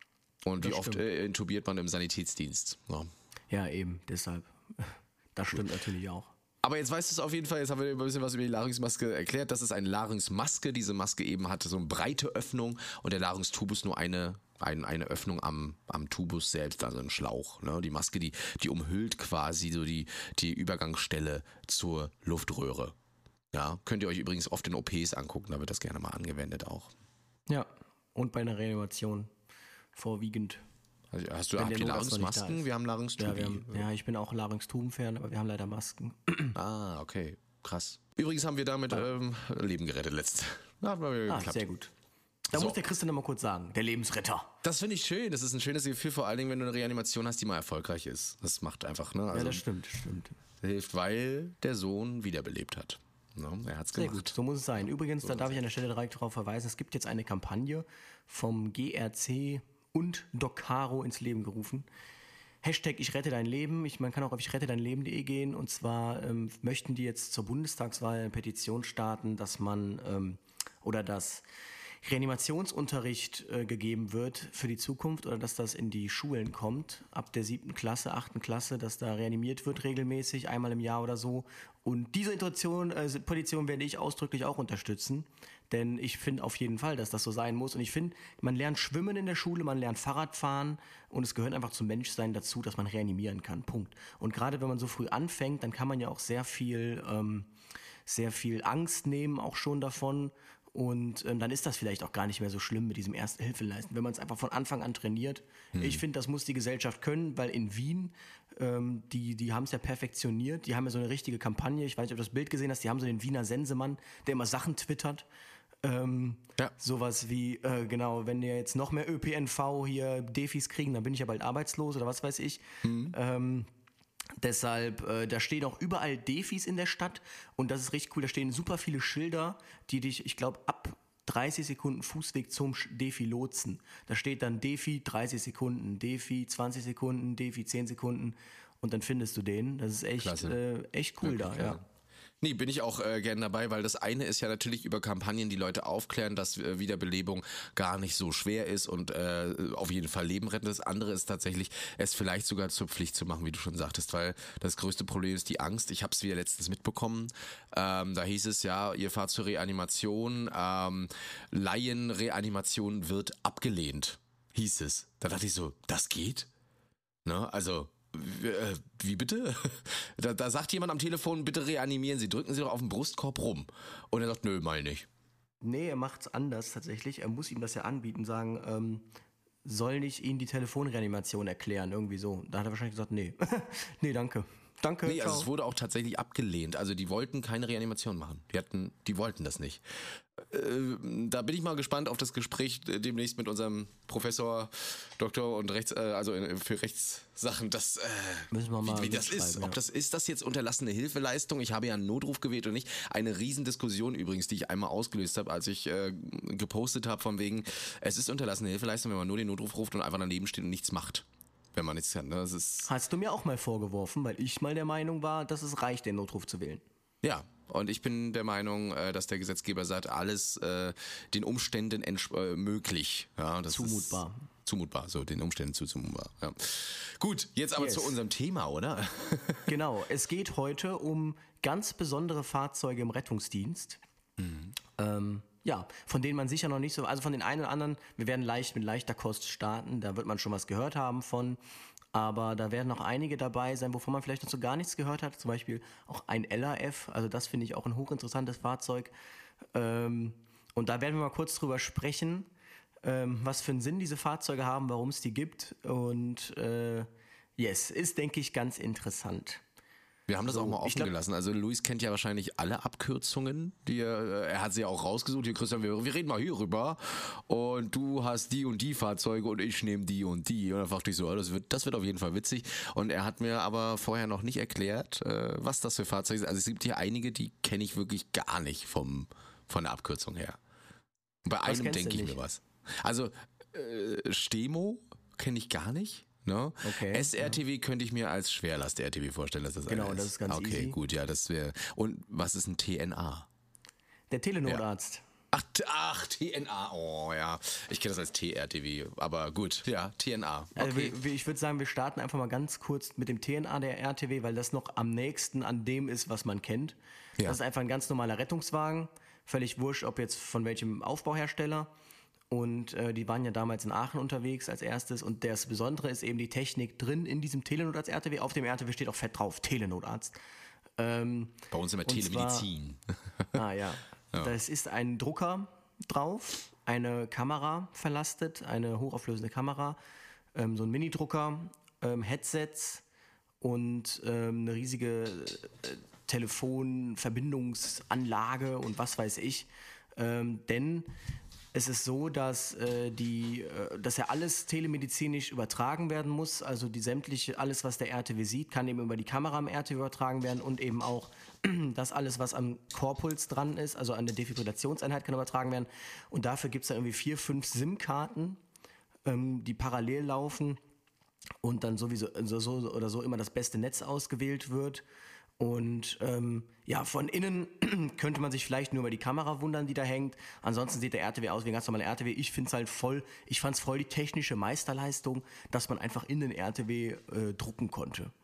Speaker 1: Und wie oft äh, intubiert man im Sanitätsdienst? Ne?
Speaker 4: Ja, eben, deshalb. Das stimmt Gut. natürlich auch.
Speaker 1: Aber jetzt weißt du es auf jeden Fall, jetzt haben wir ein bisschen was über die Larynxmaske erklärt. Das ist eine Larynxmaske. Diese Maske eben hatte so eine breite Öffnung und der Larynxtubus nur eine, ein, eine Öffnung am, am Tubus selbst, also ein Schlauch. Ne? Die Maske, die, die umhüllt quasi so die, die Übergangsstelle zur Luftröhre. Ja, könnt ihr euch übrigens oft in O Ps angucken, da wird das gerne mal angewendet auch.
Speaker 4: Ja, und bei einer Reanimation vorwiegend.
Speaker 1: Also hast du habt ihr Larynxmasken? Wir haben Larynxtubi.
Speaker 4: Ja, wir haben, ja, ich bin auch Larynxtuben-Fan, aber wir haben leider Masken.
Speaker 1: Ah, okay, krass. Übrigens haben wir damit ähm, Leben gerettet letzt. Da hat mal wieder
Speaker 4: ah,
Speaker 1: geklappt.
Speaker 4: Sehr gut. Da so. muss der Christian noch mal kurz sagen, der Lebensretter.
Speaker 1: Das finde ich schön, das ist ein schönes Gefühl, vor allen Dingen, wenn du eine Reanimation hast, die mal erfolgreich ist. Das macht einfach, ne? Also,
Speaker 4: ja, das stimmt, stimmt.
Speaker 1: Hilft, weil der Sohn wiederbelebt hat. No, er hat's
Speaker 4: Sehr
Speaker 1: gemacht.
Speaker 4: gut, so muss es sein. Übrigens,
Speaker 1: so
Speaker 4: da darf ich an der Stelle direkt darauf verweisen, es gibt jetzt eine Kampagne vom G R C und Doc Caro ins Leben gerufen. Hashtag Ich rette dein Leben. Ich, man kann auch auf ich rette dein Leben punkt de gehen. Und zwar ähm, möchten die jetzt zur Bundestagswahl eine Petition starten, dass man ähm, oder dass Reanimationsunterricht äh, gegeben wird für die Zukunft oder dass das in die Schulen kommt, ab der siebten Klasse, achten Klasse, dass da reanimiert wird regelmäßig, einmal im Jahr oder so. Und diese Situation, äh, Petition werde ich ausdrücklich auch unterstützen, denn ich finde auf jeden Fall, dass das so sein muss. Und ich finde, man lernt Schwimmen in der Schule, man lernt Fahrradfahren und es gehört einfach zum Menschsein dazu, dass man reanimieren kann, Punkt. Und gerade wenn man so früh anfängt, dann kann man ja auch sehr viel, ähm, sehr viel Angst nehmen, auch schon davon. Und ähm, dann ist das vielleicht auch gar nicht mehr so schlimm mit diesem Erste-Hilfe-Leisten, wenn man es einfach von Anfang an trainiert. Hm. Ich finde, das muss die Gesellschaft können, weil in Wien, ähm, die, die haben es ja perfektioniert. Die haben ja so eine richtige Kampagne. Ich weiß nicht, ob du das Bild gesehen hast. Die haben so den Wiener Sensemann, der immer Sachen twittert. Ähm, ja. Sowas wie, äh, genau, wenn wir jetzt noch mehr Ö P N V hier Defis kriegen, dann bin ich ja bald arbeitslos oder was weiß ich. Hm. Ähm, Deshalb, äh, da stehen auch überall Defis in der Stadt und das ist richtig cool, da stehen super viele Schilder, die dich, ich glaube, ab dreißig Sekunden Fußweg zum Defi lotsen. Da steht dann Defi dreißig Sekunden, Defi zwanzig Sekunden, Defi zehn Sekunden und dann findest du den. Das ist echt, äh, echt cool. Wirklich, da, ja.
Speaker 1: Nee, bin ich auch äh, gern dabei, weil das eine ist ja natürlich über Kampagnen die Leute aufklären, dass äh, Wiederbelebung gar nicht so schwer ist und äh, auf jeden Fall Leben retten. Das andere ist tatsächlich, es vielleicht sogar zur Pflicht zu machen, wie du schon sagtest, weil das größte Problem ist die Angst. Ich habe es wieder letztens mitbekommen. Ähm, da hieß es ja, ihr fahrt zur Reanimation, ähm, Laienreanimation wird abgelehnt, hieß es. Da dachte ich so, das geht? Ne? Also wie bitte? Da, da sagt jemand am Telefon, bitte reanimieren Sie, drücken Sie doch auf den Brustkorb rum. Und er sagt, nö, mal nicht.
Speaker 4: Nee, er macht's anders tatsächlich. Er muss ihm das ja anbieten, sagen, ähm, soll ich Ihnen die Telefonreanimation erklären? Irgendwie so. Da hat er wahrscheinlich gesagt, nee. nee, danke. Danke,
Speaker 1: nee, also es wurde auch tatsächlich abgelehnt. Also die wollten keine Reanimation machen. Die hatten, die wollten das nicht. Äh, da bin ich mal gespannt auf das Gespräch demnächst mit unserem Professor, Doktor und Rechts, äh, also für Rechtssachen. Das, äh,
Speaker 4: müssen wir mal
Speaker 1: wie, wie das ist. Ja. Ob das ist das jetzt unterlassene Hilfeleistung? Ich habe ja einen Notruf gewählt und nicht. Eine Riesendiskussion übrigens, die ich einmal ausgelöst habe, als ich äh, gepostet habe von wegen, es ist unterlassene Hilfeleistung, wenn man nur den Notruf ruft und einfach daneben steht und nichts macht. Wenn man nichts kann. Ne? Das ist
Speaker 4: Hast du mir auch mal vorgeworfen, weil ich mal der Meinung war, dass es reicht, den Notruf zu wählen.
Speaker 1: Ja, und ich bin der Meinung, dass der Gesetzgeber sagt, alles äh, den Umständen entsch- äh, möglich. Ja, das
Speaker 4: zumutbar.
Speaker 1: Ist zumutbar, so den Umständen zuzumutbar. Ja. Gut, jetzt aber yes. zu unserem Thema, oder?
Speaker 4: Genau, es geht heute um ganz besondere Fahrzeuge im Rettungsdienst. Mhm. Ähm, ja, von denen man sicher noch nicht so, also von den einen oder anderen, wir werden leicht mit leichter Kost starten, da wird man schon was gehört haben von, aber da werden noch einige dabei sein, wovon man vielleicht noch so gar nichts gehört hat, zum Beispiel auch ein L A F, also das finde ich auch ein hochinteressantes Fahrzeug. Ähm, und da werden wir mal kurz drüber sprechen, ähm, was für einen Sinn diese Fahrzeuge haben, warum es die gibt und äh, yes, ist, denke ich, ganz interessant.
Speaker 1: Wir haben das
Speaker 4: So,
Speaker 1: auch mal
Speaker 4: ich
Speaker 1: offen
Speaker 4: glaub-
Speaker 1: gelassen. Also Luis kennt ja wahrscheinlich alle Abkürzungen, die er, er hat sie ja auch rausgesucht. Hier Christian, wir, wir reden mal hier rüber und du hast die und die Fahrzeuge und ich nehme die und die. Und dann dachte ich so, oh, das wird, das wird auf jeden Fall witzig. Und er hat mir aber vorher noch nicht erklärt, äh, was das für Fahrzeuge sind. Also es gibt hier einige, die kenne ich wirklich gar nicht vom, von der Abkürzung her. Und bei einem
Speaker 4: kennst du
Speaker 1: denke ich
Speaker 4: nicht?
Speaker 1: mir was. Also äh, Stemo kenne ich gar nicht. Ne?
Speaker 4: Okay,
Speaker 1: S R T V könnte ich mir als Schwerlast-R T V vorstellen, dass das
Speaker 4: Genau,
Speaker 1: einer
Speaker 4: das ist ganz
Speaker 1: Okay,
Speaker 4: easy.
Speaker 1: gut, ja, das wäre. Und was ist ein T N A?
Speaker 4: Der Telenotarzt.
Speaker 1: Ach, t- ach, T N A, oh ja. Ich kenne das als T R T V, aber gut, ja, T N A.
Speaker 4: Also
Speaker 1: Okay.
Speaker 4: wir, wir, ich würde sagen, wir starten einfach mal ganz kurz mit dem T N A der R T W, weil das noch am nächsten an dem ist, was man kennt.
Speaker 1: Ja.
Speaker 4: Das ist einfach ein ganz normaler Rettungswagen, völlig wurscht, ob jetzt von welchem Aufbauhersteller. Und äh, die waren ja damals in Aachen unterwegs als erstes. Und das Besondere ist eben die Technik drin in diesem Telenotarzt-R T W. Auf dem R T W steht auch fett drauf, Telenotarzt. Ähm,
Speaker 1: Bei uns immer
Speaker 4: und
Speaker 1: Telemedizin.
Speaker 4: Ah ja. Das ist ein Drucker drauf, eine Kamera verlastet, eine hochauflösende Kamera, ähm, so ein Minidrucker, ähm, Headsets und ähm, eine riesige äh, Telefonverbindungsanlage und was weiß ich. Ähm, denn es ist so, dass äh, die, äh, dass ja alles telemedizinisch übertragen werden muss. Also die sämtliche, alles, was der R T W sieht, kann eben über die Kamera am R T W übertragen werden und eben auch das alles, was am Korpuls dran ist, also an der Defibrillationseinheit, kann übertragen werden. Und dafür gibt es da irgendwie vier, fünf SIM-Karten, ähm, die parallel laufen und dann sowieso so, so oder so immer das beste Netz ausgewählt wird. Und ähm, ja, von innen könnte man sich vielleicht nur über die Kamera wundern, die da hängt. Ansonsten sieht der R T W aus wie ein ganz normaler R T W. Ich finde es halt voll, ich fand es voll die technische Meisterleistung, dass man einfach in den R T W äh, drucken konnte.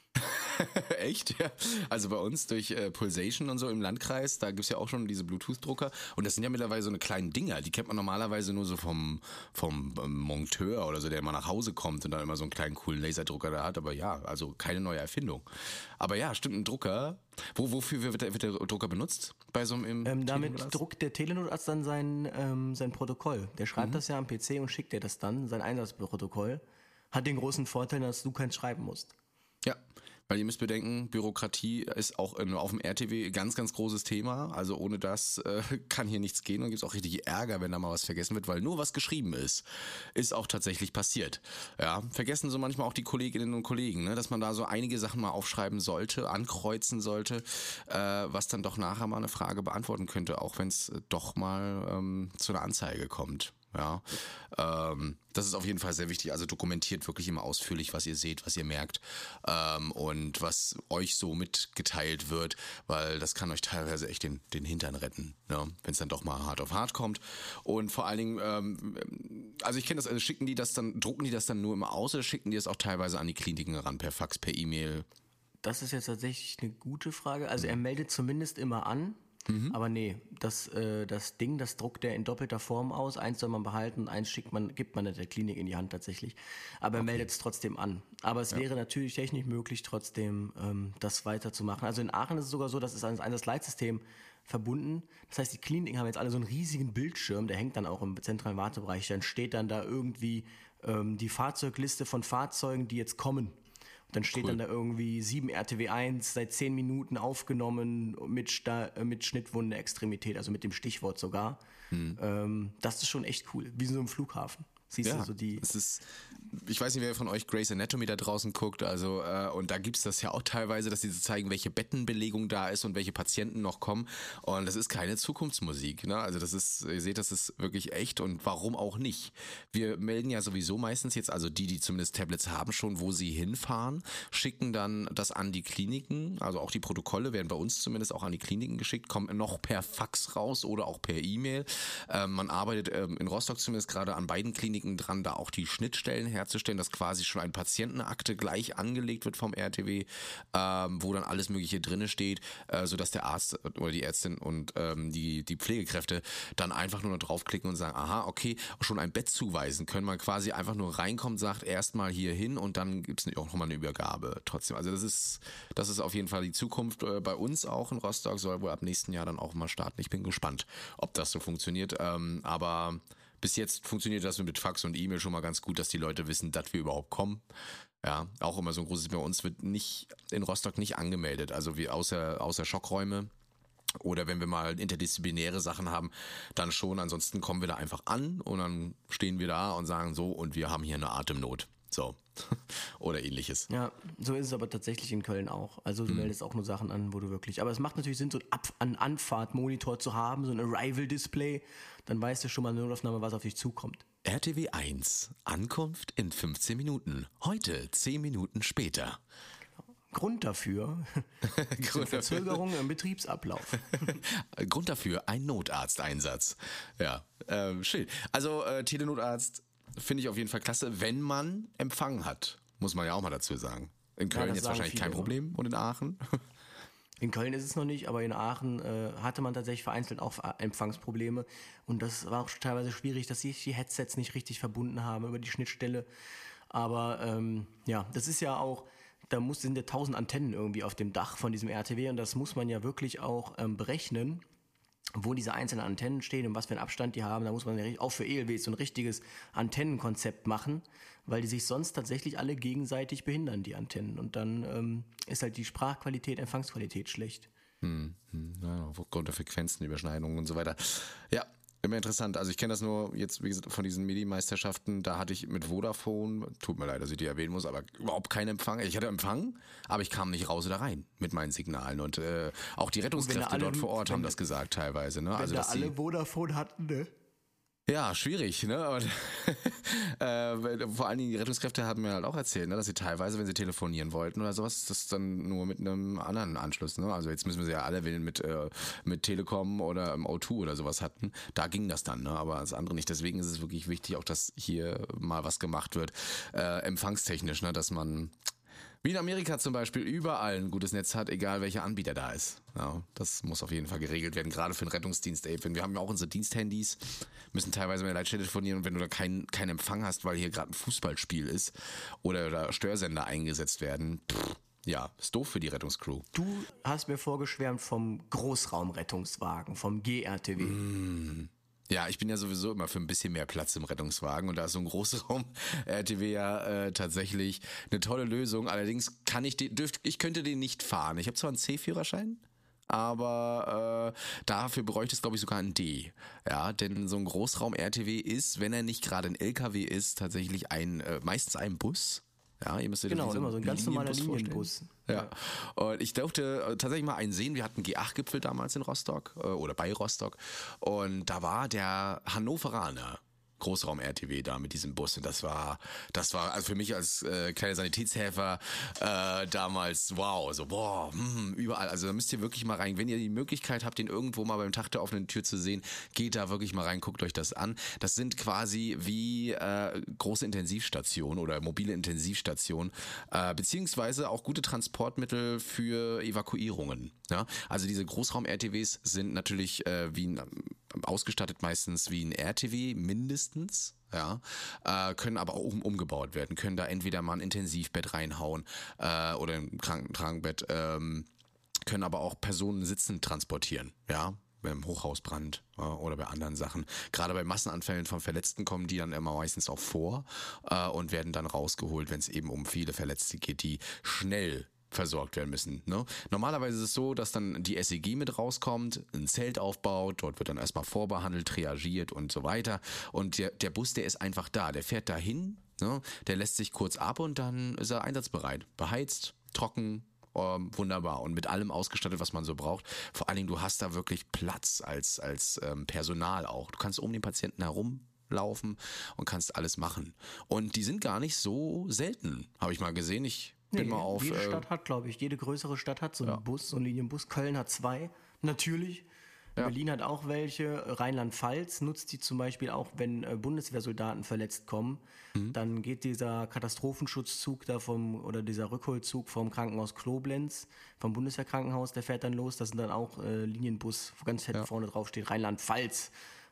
Speaker 1: Echt? Ja. Also bei uns durch äh, Pulsation und so im Landkreis, da gibt's ja auch schon diese Bluetooth-Drucker und das sind ja mittlerweile so eine kleinen Dinger, die kennt man normalerweise nur so vom, vom ähm, Monteur oder so, der immer nach Hause kommt und dann immer so einen kleinen coolen Laserdrucker da hat, aber ja, also keine neue Erfindung. Aber ja, stimmt, ein Drucker. Wo, wofür wird der, wird der Drucker benutzt? Bei so einem im
Speaker 4: Ähm, damit
Speaker 1: Telenotarzt?
Speaker 4: druckt der Telenotarzt dann sein, ähm, sein Protokoll. Der schreibt das ja am P C und schickt dir das dann, sein Einsatzprotokoll. Hat den großen Vorteil, dass du keins schreiben musst.
Speaker 1: Ja, weil ihr müsst bedenken, Bürokratie ist auch in, auf dem R T W ganz, ganz großes Thema. Also ohne das äh, kann hier nichts gehen und gibt es auch richtig Ärger, wenn da mal was vergessen wird, weil nur was geschrieben ist, ist auch tatsächlich passiert. Ja, vergessen so manchmal auch die Kolleginnen und Kollegen, ne, dass man da so einige Sachen mal aufschreiben sollte, ankreuzen sollte, äh, was dann doch nachher mal eine Frage beantworten könnte, auch wenn es doch mal ähm, zu einer Anzeige kommt. Ja, ähm, das ist auf jeden Fall sehr wichtig. Also dokumentiert wirklich immer ausführlich, was ihr seht, was ihr merkt ähm, und was euch so mitgeteilt wird, weil das kann euch teilweise echt den, den Hintern retten, ne? Wenn es dann doch mal hart auf hart kommt. Und vor allen Dingen, ähm, also ich kenne das, also schicken die das dann, drucken die das dann nur immer aus oder schicken die es auch teilweise an die Kliniken ran, per Fax, per E-Mail?
Speaker 4: Das ist jetzt tatsächlich eine gute Frage. Also er meldet zumindest immer an. Aber nee, das, äh, das Ding, das druckt er in doppelter Form aus. Eins soll man behalten, eins schickt man, gibt man der Klinik in die Hand tatsächlich. Aber er meldet es trotzdem an. Aber es wäre natürlich technisch möglich, trotzdem ähm, das weiterzumachen. Also in Aachen ist es sogar so, das ist an das Leitsystem verbunden. Das heißt, die Kliniken haben jetzt alle so einen riesigen Bildschirm, der hängt dann auch im zentralen Wartebereich. Dann steht dann da irgendwie ähm, die Fahrzeugliste von Fahrzeugen, die jetzt kommen. Dann steht
Speaker 1: Cool.
Speaker 4: dann da irgendwie sieben R T W eins, seit zehn Minuten aufgenommen mit, Sta- äh, mit Schnittwunde Extremität, also mit dem Stichwort sogar. Ähm, das ist schon echt cool, wie so im Flughafen. Siehst
Speaker 1: Ja,
Speaker 4: du so die...
Speaker 1: es ist, ich weiß nicht, wer von euch Grey's Anatomy da draußen guckt, also äh, und da gibt's das ja auch teilweise, dass sie so zeigen, welche Bettenbelegung da ist und welche Patienten noch kommen und das ist keine Zukunftsmusik, ne? Also das ist, ihr seht, das ist wirklich echt und warum auch nicht. Wir melden ja sowieso meistens jetzt, also die, die zumindest Tablets haben schon, wo sie hinfahren, schicken dann das an die Kliniken, also auch die Protokolle werden bei uns zumindest auch an die Kliniken geschickt, kommen noch per Fax raus oder auch per E-Mail. Ähm, man arbeitet ähm, in Rostock zumindest gerade an beiden Kliniken einigen dran, da auch die Schnittstellen herzustellen, dass quasi schon eine Patientenakte gleich angelegt wird vom R T W, ähm, wo dann alles Mögliche drinne steht, äh, sodass der Arzt oder die Ärztin und ähm, die, die Pflegekräfte dann einfach nur noch draufklicken und sagen, aha, okay, schon ein Bett zuweisen können, man quasi einfach nur reinkommt, sagt erstmal hier hin und dann gibt es auch nochmal eine Übergabe trotzdem. Also das ist, das ist auf jeden Fall die Zukunft äh, bei uns auch in Rostock, soll wohl ab nächsten Jahr dann auch mal starten. Ich bin gespannt, ob das so funktioniert, ähm, aber bis jetzt funktioniert das mit Fax und E-Mail schon mal ganz gut, dass die Leute wissen, dass wir überhaupt kommen. Ja, auch immer so ein großes, bei uns wird nicht in Rostock nicht angemeldet, also wie außer, außer Schockräume. Oder wenn wir mal interdisziplinäre Sachen haben, dann schon. Ansonsten kommen wir da einfach an und dann stehen wir da und sagen so, und wir haben hier eine Atemnot. So. Oder ähnliches.
Speaker 4: Ja, so ist es aber tatsächlich in Köln auch. Also du mhm. meldest auch nur Sachen an, wo du wirklich... Aber es macht natürlich Sinn, so einen Ab- an Anfahrt-Monitor zu haben, so ein Arrival-Display. Dann weißt du schon mal in der Notaufnahme, was auf dich zukommt.
Speaker 1: R T W eins. Ankunft in fünfzehn Minuten. Heute zehn Minuten später.
Speaker 4: Grund dafür sind Verzögerungen im Betriebsablauf.
Speaker 1: Grund dafür ein Notarzteinsatz. Ja, äh, schön. Also äh, Telenotarzt finde ich auf jeden Fall klasse, wenn man Empfang hat, muss man ja auch mal dazu sagen. In Köln
Speaker 4: Ja,
Speaker 1: jetzt wahrscheinlich
Speaker 4: viele,
Speaker 1: kein Problem und in Aachen.
Speaker 4: In Köln ist es noch nicht, aber in Aachen äh, hatte man tatsächlich vereinzelt auch Empfangsprobleme und das war auch teilweise schwierig, dass sich die Headsets nicht richtig verbunden haben über die Schnittstelle. Aber ähm, ja, das ist ja auch... Da muss, sind ja tausend Antennen irgendwie auf dem Dach von diesem R T W und das muss man ja wirklich auch ähm, berechnen, wo diese einzelnen Antennen stehen und was für einen Abstand die haben. Da muss man ja auch für E L Ws so ein richtiges Antennenkonzept machen, weil die sich sonst tatsächlich alle gegenseitig behindern, die Antennen. Und dann ähm, ist halt die Sprachqualität, Empfangsqualität schlecht.
Speaker 1: Hm, hm, ja, aufgrund der Frequenzen, Überschneidungen und so weiter. Ja. Immer interessant. Also ich kenne das nur jetzt, wie gesagt, von diesen Medi-Meisterschaften. Da hatte ich mit Vodafone, tut mir leid, dass ich die erwähnen muss, aber überhaupt keinen Empfang. Ich hatte Empfang, aber ich kam nicht raus oder rein mit meinen Signalen. Und äh, auch die Rettungskräfte alle, dort vor Ort haben das gesagt teilweise. Ne?
Speaker 4: Wenn
Speaker 1: Also,
Speaker 4: da
Speaker 1: dass
Speaker 4: alle
Speaker 1: die,
Speaker 4: Vodafone hatten, ne?
Speaker 1: Ja, schwierig, ne? Und, äh, vor allen Dingen die Rettungskräfte haben mir halt auch erzählt, ne, dass sie teilweise, wenn sie telefonieren wollten oder sowas, das dann nur mit einem anderen Anschluss, ne? Also jetzt müssen wir sie ja alle wählen mit äh, mit Telekom oder im O zwei oder sowas hatten. Da ging das dann, ne? Aber das andere nicht. Deswegen ist es wirklich wichtig, auch dass hier mal was gemacht wird, äh, empfangstechnisch, ne? Dass man wie in Amerika zum Beispiel überall ein gutes Netz hat, egal welcher Anbieter da ist. Ja, das muss auf jeden Fall geregelt werden, gerade für den Rettungsdienst. Ey, wir haben ja auch unsere Diensthandys, müssen teilweise mit der Leitstelle telefonieren und wenn du da keinen keinen Empfang hast, weil hier gerade ein Fußballspiel ist oder da Störsender eingesetzt werden, pff, ja, ist doof für die Rettungscrew.
Speaker 4: Du hast mir vorgeschwärmt vom Großraumrettungswagen, vom G R T W.
Speaker 1: Mm. Ja, ich bin ja sowieso immer für ein bisschen mehr Platz im Rettungswagen und da ist so ein Großraum-R T W ja äh, tatsächlich eine tolle Lösung. Allerdings kann ich den, dürft, ich könnte den nicht fahren. Ich habe zwar einen C-Führerschein, aber äh, dafür bräuchte es, glaube ich, sogar ein D. Ja, denn so ein Großraum-R T W ist, wenn er nicht gerade ein L K W ist, tatsächlich ein äh, meistens ein Bus. Ja, ihr müsst euch
Speaker 4: genau,
Speaker 1: das
Speaker 4: immer so ein ganz normaler
Speaker 1: Linienbus.
Speaker 4: Linienbus.
Speaker 1: Ja. Und ich durfte tatsächlich mal einen sehen. Wir hatten G acht Gipfel damals in Rostock äh, oder bei Rostock. Und da war der Hannoveraner Großraum-R T W da mit diesem Bus und das war, das war also für mich als äh, kleiner Sanitätshelfer äh, damals wow, so boah, hm, überall, also da müsst ihr wirklich mal rein, wenn ihr die Möglichkeit habt, den irgendwo mal beim Tag der offenen Tür zu sehen, geht da wirklich mal rein, guckt euch das an. Das sind quasi wie äh, große Intensivstationen oder mobile Intensivstationen, äh, beziehungsweise auch gute Transportmittel für Evakuierungen. Ja? Also diese Großraum-R T Ws sind natürlich äh, wie ein ausgestattet meistens wie ein R T W mindestens, ja, äh, können aber auch um, umgebaut werden, können da entweder mal ein Intensivbett reinhauen äh, oder ein Krankentragenbett, ähm, können aber auch Personen sitzend transportieren, ja, beim Hochhausbrand äh, oder bei anderen Sachen. Gerade bei Massenanfällen von Verletzten kommen die dann immer meistens auch vor äh, und werden dann rausgeholt, wenn es eben um viele Verletzte geht, die schnell versorgt werden müssen. Ne? Normalerweise ist es so, dass dann die S E G mit rauskommt, ein Zelt aufbaut, dort wird dann erstmal vorbehandelt, triagiert und so weiter. Und der, der Bus, der ist einfach da, der fährt dahin, ne? Der lässt sich kurz ab und dann ist er einsatzbereit. Beheizt, trocken, ähm, wunderbar und mit allem ausgestattet, was man so braucht. Vor allen Dingen, du hast da wirklich Platz als, als ähm, Personal auch. Du kannst um den Patienten herum laufen und kannst alles machen. Und die sind gar nicht so selten, habe ich mal gesehen. Ich bin
Speaker 4: Nee,
Speaker 1: mal auf.
Speaker 4: jede
Speaker 1: äh,
Speaker 4: Stadt hat, glaube ich, jede größere Stadt hat so einen
Speaker 1: ja.
Speaker 4: Bus, so einen Linienbus. Köln hat zwei, natürlich.
Speaker 1: Ja.
Speaker 4: Berlin hat auch welche. Rheinland-Pfalz nutzt die zum Beispiel auch, wenn äh, Bundeswehrsoldaten verletzt kommen. Mhm. Dann geht dieser Katastrophenschutzzug da vom, oder dieser Rückholzug vom Krankenhaus Koblenz, vom Bundeswehrkrankenhaus, der fährt dann los. Das sind dann auch äh, Linienbus, wo ganz fett ja. vorne drauf steht, Rheinland-Pfalz.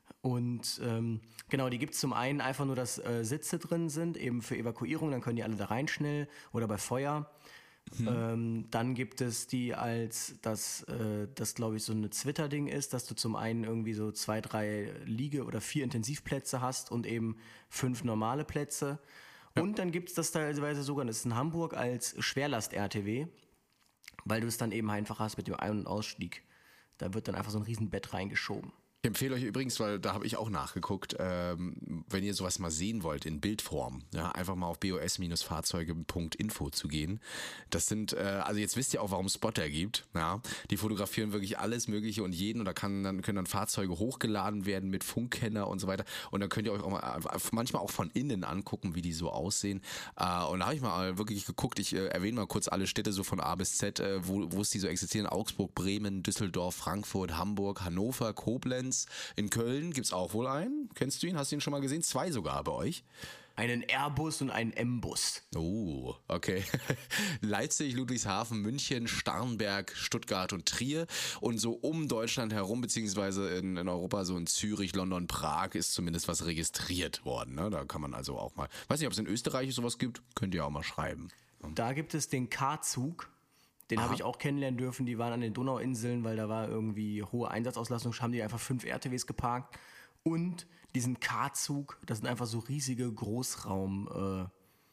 Speaker 4: Und ähm, genau, die gibt es zum einen einfach nur, dass äh, Sitze drin sind, eben für Evakuierung, dann können die alle da rein schnell oder bei Feuer. Hm. Ähm, dann gibt es die als, dass äh, das glaube ich so ein Twitter-Ding ist, dass du zum einen irgendwie so zwei, drei Liege- oder vier Intensivplätze hast und eben fünf normale Plätze. Ja. Und dann gibt es das teilweise sogar, das ist in Hamburg, als Schwerlast-R T W, weil du es dann eben einfach hast mit dem Ein- und Ausstieg. Da wird dann einfach so ein Riesenbett reingeschoben.
Speaker 1: Ich empfehle euch übrigens, weil da habe ich auch nachgeguckt, ähm, wenn ihr sowas mal sehen wollt in Bildform, ja, einfach mal auf b o s Fahrzeuge Punkt info zu gehen. Das sind, äh, also jetzt wisst ihr auch, warum es Spotter gibt. Ja, die fotografieren wirklich alles Mögliche und jeden und da kann dann können dann Fahrzeuge hochgeladen werden mit Funkkenner und so weiter. Und dann könnt ihr euch auch mal manchmal auch von innen angucken, wie die so aussehen. Äh, und da habe ich mal wirklich geguckt. Ich äh, erwähne mal kurz alle Städte so von A bis Z, äh, wo wo es die so existieren: Augsburg, Bremen, Düsseldorf, Frankfurt, Hamburg, Hannover, Koblenz. In Köln gibt's auch wohl einen. Kennst du ihn? Hast du ihn schon mal gesehen? Zwei sogar bei euch.
Speaker 4: Einen R-Bus und einen M-Bus.
Speaker 1: Oh, okay. Leipzig, Ludwigshafen, München, Starnberg, Stuttgart und Trier. Und so um Deutschland herum, beziehungsweise in, in Europa, so in Zürich, London, Prag, ist zumindest was registriert worden. Ne? Da kann man also auch mal, weiß nicht, ob es in Österreich sowas gibt, könnt ihr auch mal schreiben.
Speaker 4: Da gibt es den K-Zug. Den habe ich auch kennenlernen dürfen. Die waren an den Donauinseln, weil da war irgendwie hohe Einsatzauslastung. Haben die einfach fünf R T Ws geparkt. Und diesen K-Zug, das sind einfach so riesige Großraum äh,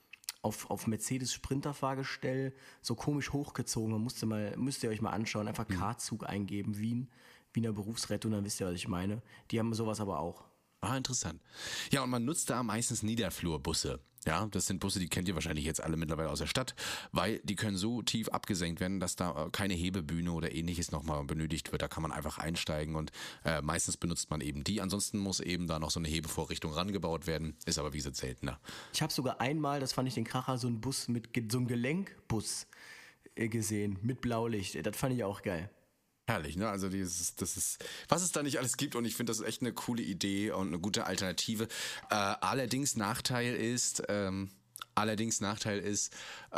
Speaker 4: auf, auf Mercedes-Sprinter-Fahrgestell, so komisch hochgezogen. Man musste mal, müsst ihr euch mal anschauen. Einfach K-Zug eingeben, Wien, Wiener Berufsrettung, dann wisst ihr, was ich meine. Die haben sowas aber auch.
Speaker 1: Ah, interessant. Ja, und man nutzt da meistens Niederflurbusse. Ja, das sind Busse, die kennt ihr wahrscheinlich jetzt alle mittlerweile aus der Stadt, weil die können so tief abgesenkt werden, dass da keine Hebebühne oder ähnliches nochmal benötigt wird. Da kann man einfach einsteigen und äh, meistens benutzt man eben die. Ansonsten muss eben da noch so eine Hebevorrichtung rangebaut werden, ist aber wie gesagt seltener.
Speaker 4: Ich habe sogar einmal, das fand ich den Kracher, so einen Bus mit, so einen Gelenkbus äh, gesehen mit Blaulicht. Das fand ich auch geil.
Speaker 1: Herrlich, ne? Also dieses, das ist, was es da nicht alles gibt und ich finde das echt eine coole Idee und eine gute Alternative. Äh, allerdings Nachteil ist, ähm, allerdings Nachteil ist,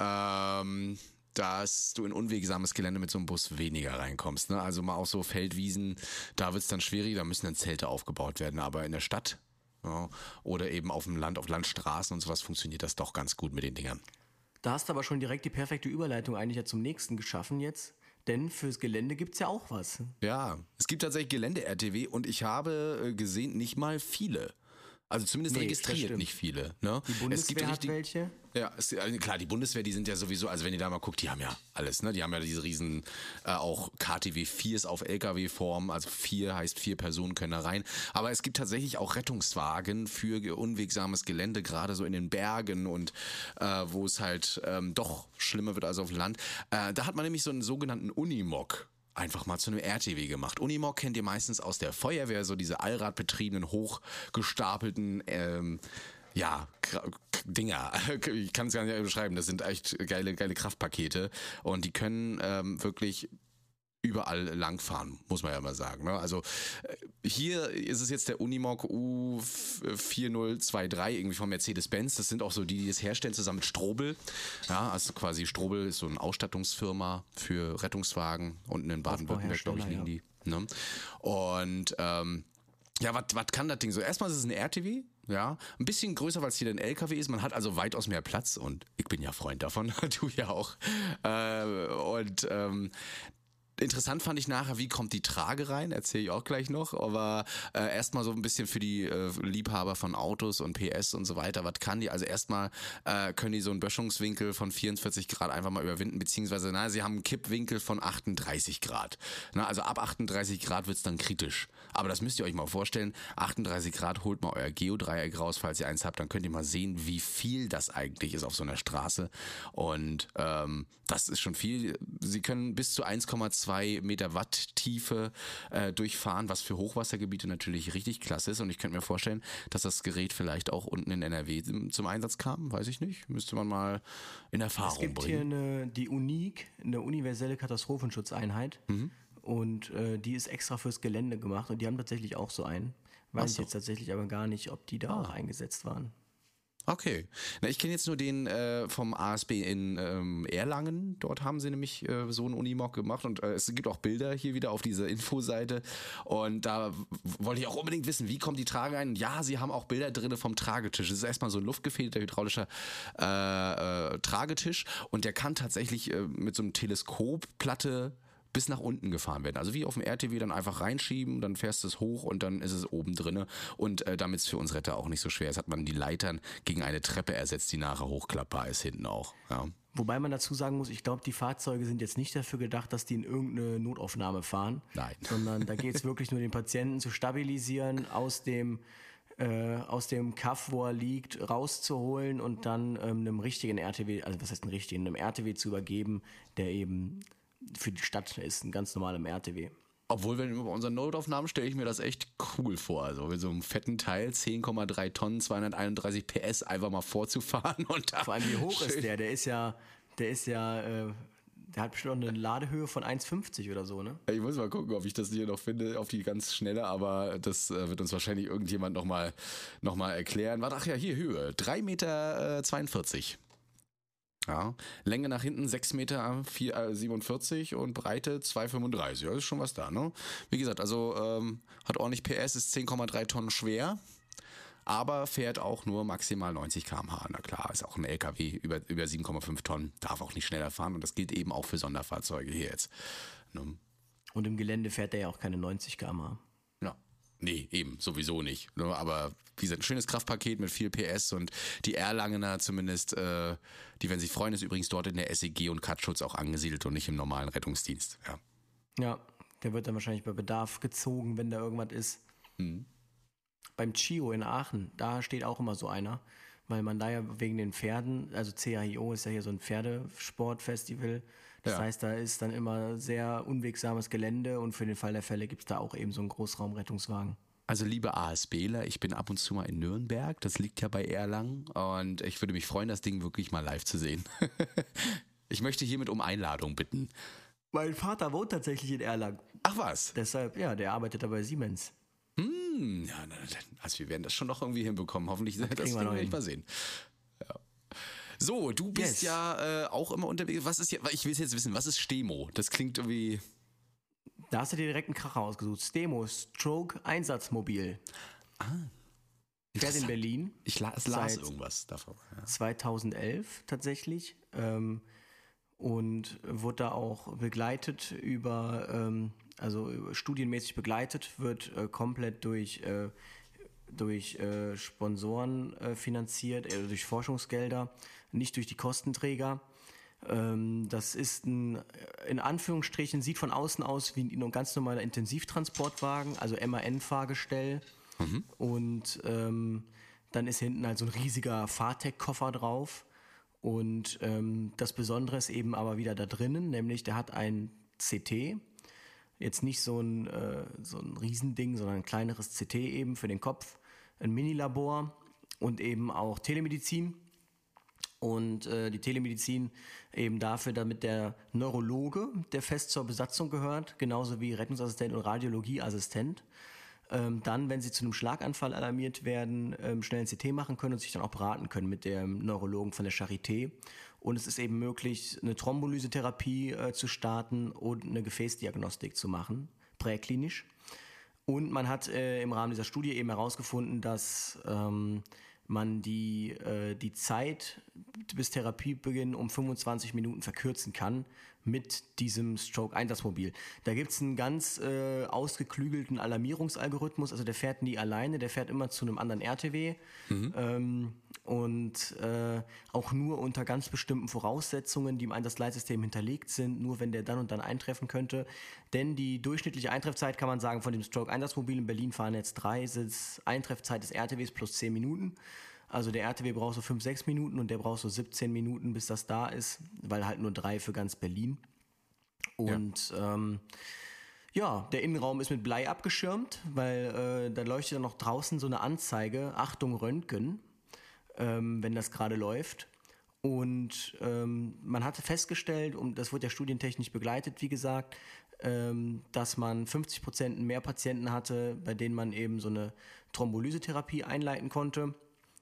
Speaker 1: ähm, dass du in unwegsames Gelände mit so einem Bus weniger reinkommst. Ne? Also mal auch so Feldwiesen, da wird's dann schwierig, da müssen dann Zelte aufgebaut werden. Aber in der Stadt, ja, oder eben auf dem Land, auf Landstraßen und sowas funktioniert das doch ganz gut mit den Dingern.
Speaker 4: Da hast du aber schon direkt die perfekte Überleitung eigentlich ja zum nächsten geschaffen jetzt. Denn fürs Gelände gibt's ja auch was.
Speaker 1: Ja, es gibt tatsächlich Gelände-R T W und ich habe gesehen, nicht mal viele. Also zumindest nee, registriert nicht viele. Ne?
Speaker 4: Die Bundeswehr
Speaker 1: es gibt
Speaker 4: hat
Speaker 1: richtig,
Speaker 4: welche?
Speaker 1: Ja, es, also klar, die Bundeswehr, die sind ja sowieso, also wenn ihr da mal guckt, die haben ja alles, ne? Die haben ja diese riesen, äh, auch K T W viers auf L K W-Form, also vier heißt vier Personen können da rein. Aber es gibt tatsächlich auch Rettungswagen für unwegsames Gelände, gerade so in den Bergen und äh, wo es halt ähm, doch schlimmer wird als auf dem Land. Äh, da hat man nämlich so einen sogenannten Unimog einfach mal zu einem R T W gemacht. Unimog kennt ihr meistens aus der Feuerwehr, so diese allradbetriebenen, hochgestapelten, ähm, ja, Dinger. Ich kann es gar nicht beschreiben. Das sind echt geile, geile Kraftpakete und die können ähm, wirklich überall langfahren, muss man ja mal sagen. Ne? Also hier ist es jetzt der Unimog U vier null zwei drei irgendwie von Mercedes-Benz. Das sind auch so die, die das herstellen, zusammen mit Strobel. Ja, also quasi Strobel ist so eine Ausstattungsfirma für Rettungswagen. Unten in Baden-Württemberg, glaube ich, liegen die. Ne? Und ähm, ja, was kann das Ding so? Erstmal ist es ein R T W, ja, ein bisschen größer, weil es hier ein L K W ist. Man hat also weitaus mehr Platz und ich bin ja Freund davon, du ja auch. Äh, und ähm, interessant fand ich nachher, wie kommt die Trage rein, erzähle ich auch gleich noch, aber äh, erstmal so ein bisschen für die äh, Liebhaber von Autos und P S und so weiter, was kann die? Also erstmal äh, können die so einen Böschungswinkel von vierundvierzig Grad einfach mal überwinden, beziehungsweise na, sie haben einen Kippwinkel von achtunddreißig Grad. Na, also ab achtunddreißig Grad wird's dann kritisch. Aber das müsst ihr euch mal vorstellen, achtunddreißig Grad, holt mal euer Geodreieck raus, falls ihr eins habt, dann könnt ihr mal sehen, wie viel das eigentlich ist auf so einer Straße und ähm, das ist schon viel. Sie können bis zu eins Komma zwei Meter Watt Tiefe äh, durchfahren, was für Hochwassergebiete natürlich richtig klasse ist. Und ich könnte mir vorstellen, dass das Gerät vielleicht auch unten in N R W zum Einsatz kam. Weiß ich nicht. Müsste man mal in Erfahrung bringen.
Speaker 4: Es gibt bringen. hier eine, die UNIK, eine universelle Katastrophenschutzeinheit. Mhm. und äh, die ist extra fürs Gelände gemacht und die haben tatsächlich auch so einen. Weiß
Speaker 1: Ach
Speaker 4: ich
Speaker 1: so.
Speaker 4: jetzt tatsächlich aber gar nicht, ob die da
Speaker 1: Ah.
Speaker 4: auch eingesetzt waren.
Speaker 1: Okay. Na, ich kenne jetzt nur den äh, vom A S B in ähm, Erlangen. Dort haben sie nämlich äh, so einen Unimog gemacht und äh, es gibt auch Bilder hier wieder auf dieser Infoseite. Und da w- wollte ich auch unbedingt wissen, wie kommt die Trage ein? Und ja, sie haben auch Bilder drin vom Tragetisch. Es ist erstmal so ein luftgefederter hydraulischer äh, äh, Tragetisch und der kann tatsächlich äh, mit so einem Teleskopplatte bis nach unten gefahren werden. Also wie auf dem R T W dann einfach reinschieben, dann fährst du es hoch und dann ist es oben drinne. Und äh, damit es für uns Retter auch nicht so schwer ist, hat man die Leitern gegen eine Treppe ersetzt, die nachher hochklappbar ist hinten auch. Ja.
Speaker 4: Wobei man dazu sagen muss, ich glaube, die Fahrzeuge sind jetzt nicht dafür gedacht, dass die in irgendeine Notaufnahme fahren.
Speaker 1: Nein.
Speaker 4: Sondern da geht es wirklich nur, den Patienten zu stabilisieren, aus dem äh, aus dem Kaff, wo er liegt, rauszuholen und dann ähm, einem richtigen R T W, also was heißt ein richtigen, einem R T W zu übergeben, der eben für die Stadt ist, ein ganz normaler R T W.
Speaker 1: Obwohl, wenn wir bei unseren Notaufnahmen stelle ich mir das echt cool vor. Also mit so einem fetten Teil, zehn Komma drei Tonnen, zweihunderteinunddreißig P S, einfach mal vorzufahren. Und da
Speaker 4: Vor allem, wie hoch
Speaker 1: schön-
Speaker 4: ist der? Der ist ja, der ist ja, äh, der hat bestimmt auch eine Ladehöhe von eins Komma fünfzig oder so, ne?
Speaker 1: Ich muss mal gucken, ob ich das hier noch finde, auf die ganz schnelle, aber das äh, wird uns wahrscheinlich irgendjemand nochmal noch mal erklären. Warte, ach ja, hier Höhe, drei Komma zweiundvierzig Meter. Ja, Länge nach hinten sechs Komma siebenundvierzig Meter und Breite zwei Komma fünfunddreißig. Ja, ist schon was da, ne? Wie gesagt, also ähm, hat ordentlich P S, ist zehn Komma drei Tonnen schwer, aber fährt auch nur maximal neunzig Kilometer pro Stunde. Na klar, ist auch ein L K W über, über sieben Komma fünf Tonnen, darf auch nicht schneller fahren und das gilt eben auch für Sonderfahrzeuge hier jetzt. Ne?
Speaker 4: Und im Gelände fährt der ja auch keine neunzig Kilometer pro Stunde.
Speaker 1: Ja. Nee, eben, sowieso nicht. Ne? Aber wie gesagt, ein schönes Kraftpaket mit viel P S und die Erlangener zumindest, äh, die, wenn sie freuen, ist übrigens dort in der S E G und Katschutz auch angesiedelt und nicht im normalen Rettungsdienst. Ja.
Speaker 4: Ja, der wird dann wahrscheinlich bei Bedarf gezogen, wenn da irgendwas ist.
Speaker 1: Mhm.
Speaker 4: Beim Chio in Aachen, da steht auch immer so einer, weil man da ja wegen den Pferden, also C H I O ist ja hier so ein Pferdesportfestival, das
Speaker 1: Ja.
Speaker 4: heißt, da ist dann immer sehr unwegsames Gelände und für den Fall der Fälle gibt es da auch eben so einen Großraumrettungswagen.
Speaker 1: Also liebe ASBler, ich bin ab und zu mal in Nürnberg, das liegt ja bei Erlangen und ich würde mich freuen, das Ding wirklich mal live zu sehen. Ich möchte hiermit um Einladung bitten.
Speaker 4: Mein Vater wohnt tatsächlich in Erlangen.
Speaker 1: Ach was?
Speaker 4: Deshalb, ja, der arbeitet da bei Siemens.
Speaker 1: Hm, ja, na, na, also wir werden das schon noch irgendwie hinbekommen. Hoffentlich das
Speaker 4: kriegen wir
Speaker 1: Ding
Speaker 4: noch
Speaker 1: werde ich
Speaker 4: hin.
Speaker 1: mal sehen. Ja. So, du bist
Speaker 4: Yes.
Speaker 1: ja äh, auch immer unterwegs. Was ist ja, ich will jetzt wissen, was ist Stemo? Das klingt irgendwie.
Speaker 4: Da hast du dir direkt einen Kracher ausgesucht. Stemo, Stroke Einsatzmobil. Ah. Fährt in
Speaker 1: Interessant.
Speaker 4: Berlin.
Speaker 1: Ich las, las
Speaker 4: Seit-
Speaker 1: irgendwas davon. Ja.
Speaker 4: zweitausendelf tatsächlich ähm, und wurde da auch begleitet über, ähm, also studienmäßig begleitet, wird äh, komplett durch, äh, durch äh, Sponsoren äh, finanziert, äh, durch Forschungsgelder, nicht durch die Kostenträger. Ähm, das ist ein, in Anführungsstrichen, sieht von außen aus wie ein ganz normaler Intensivtransportwagen, also M A N-Fahrgestell. Und ähm, dann ist hinten halt so ein riesiger Fahrtech-Koffer drauf. Und ähm, das Besondere ist eben aber wieder da drinnen, nämlich der hat ein C T. Jetzt nicht so ein, äh, so ein Riesending, sondern ein kleineres C T eben für den Kopf. Ein Minilabor und eben auch Telemedizin. Und äh, die Telemedizin eben dafür, damit der Neurologe, der fest zur Besatzung gehört, genauso wie Rettungsassistent und Radiologieassistent, ähm, dann, wenn sie zu einem Schlaganfall alarmiert werden, ähm, schnell ein C T machen können und sich dann auch beraten können mit dem Neurologen von der Charité. Und es ist eben möglich, eine Thrombolysetherapie äh, zu starten und eine Gefäßdiagnostik zu machen, präklinisch. Und man hat äh, im Rahmen dieser Studie eben herausgefunden, dass ähm, man die, äh, die Zeit bis Therapiebeginn um fünfundzwanzig Minuten verkürzen kann mit diesem Stroke-Einsatzmobil. Da gibt es einen ganz äh, ausgeklügelten Alarmierungsalgorithmus, also der fährt nie alleine, der fährt immer zu einem anderen R T W mhm. ähm, und äh, auch nur unter ganz bestimmten Voraussetzungen, die im Einsatzleitsystem hinterlegt sind, nur wenn der dann und dann eintreffen könnte. Denn die durchschnittliche Eintreffzeit, kann man sagen, von dem Stroke-Einsatzmobil in Berlin fahren jetzt drei, ist Eintreffzeit des R T Ws plus zehn Minuten. Also der R T W braucht so fünf, sechs Minuten und der braucht so siebzehn Minuten, bis das da ist, weil halt nur drei für ganz Berlin. Und ja, ähm, ja der Innenraum ist mit Blei abgeschirmt, weil äh, da leuchtet dann noch draußen so eine Anzeige, Achtung Röntgen, ähm, wenn das gerade läuft. Und ähm, man hatte festgestellt, und das wurde ja studientechnisch begleitet, wie gesagt, ähm, dass man fünfzig Prozent mehr Patienten hatte, bei denen man eben so eine Thrombolysetherapie einleiten konnte.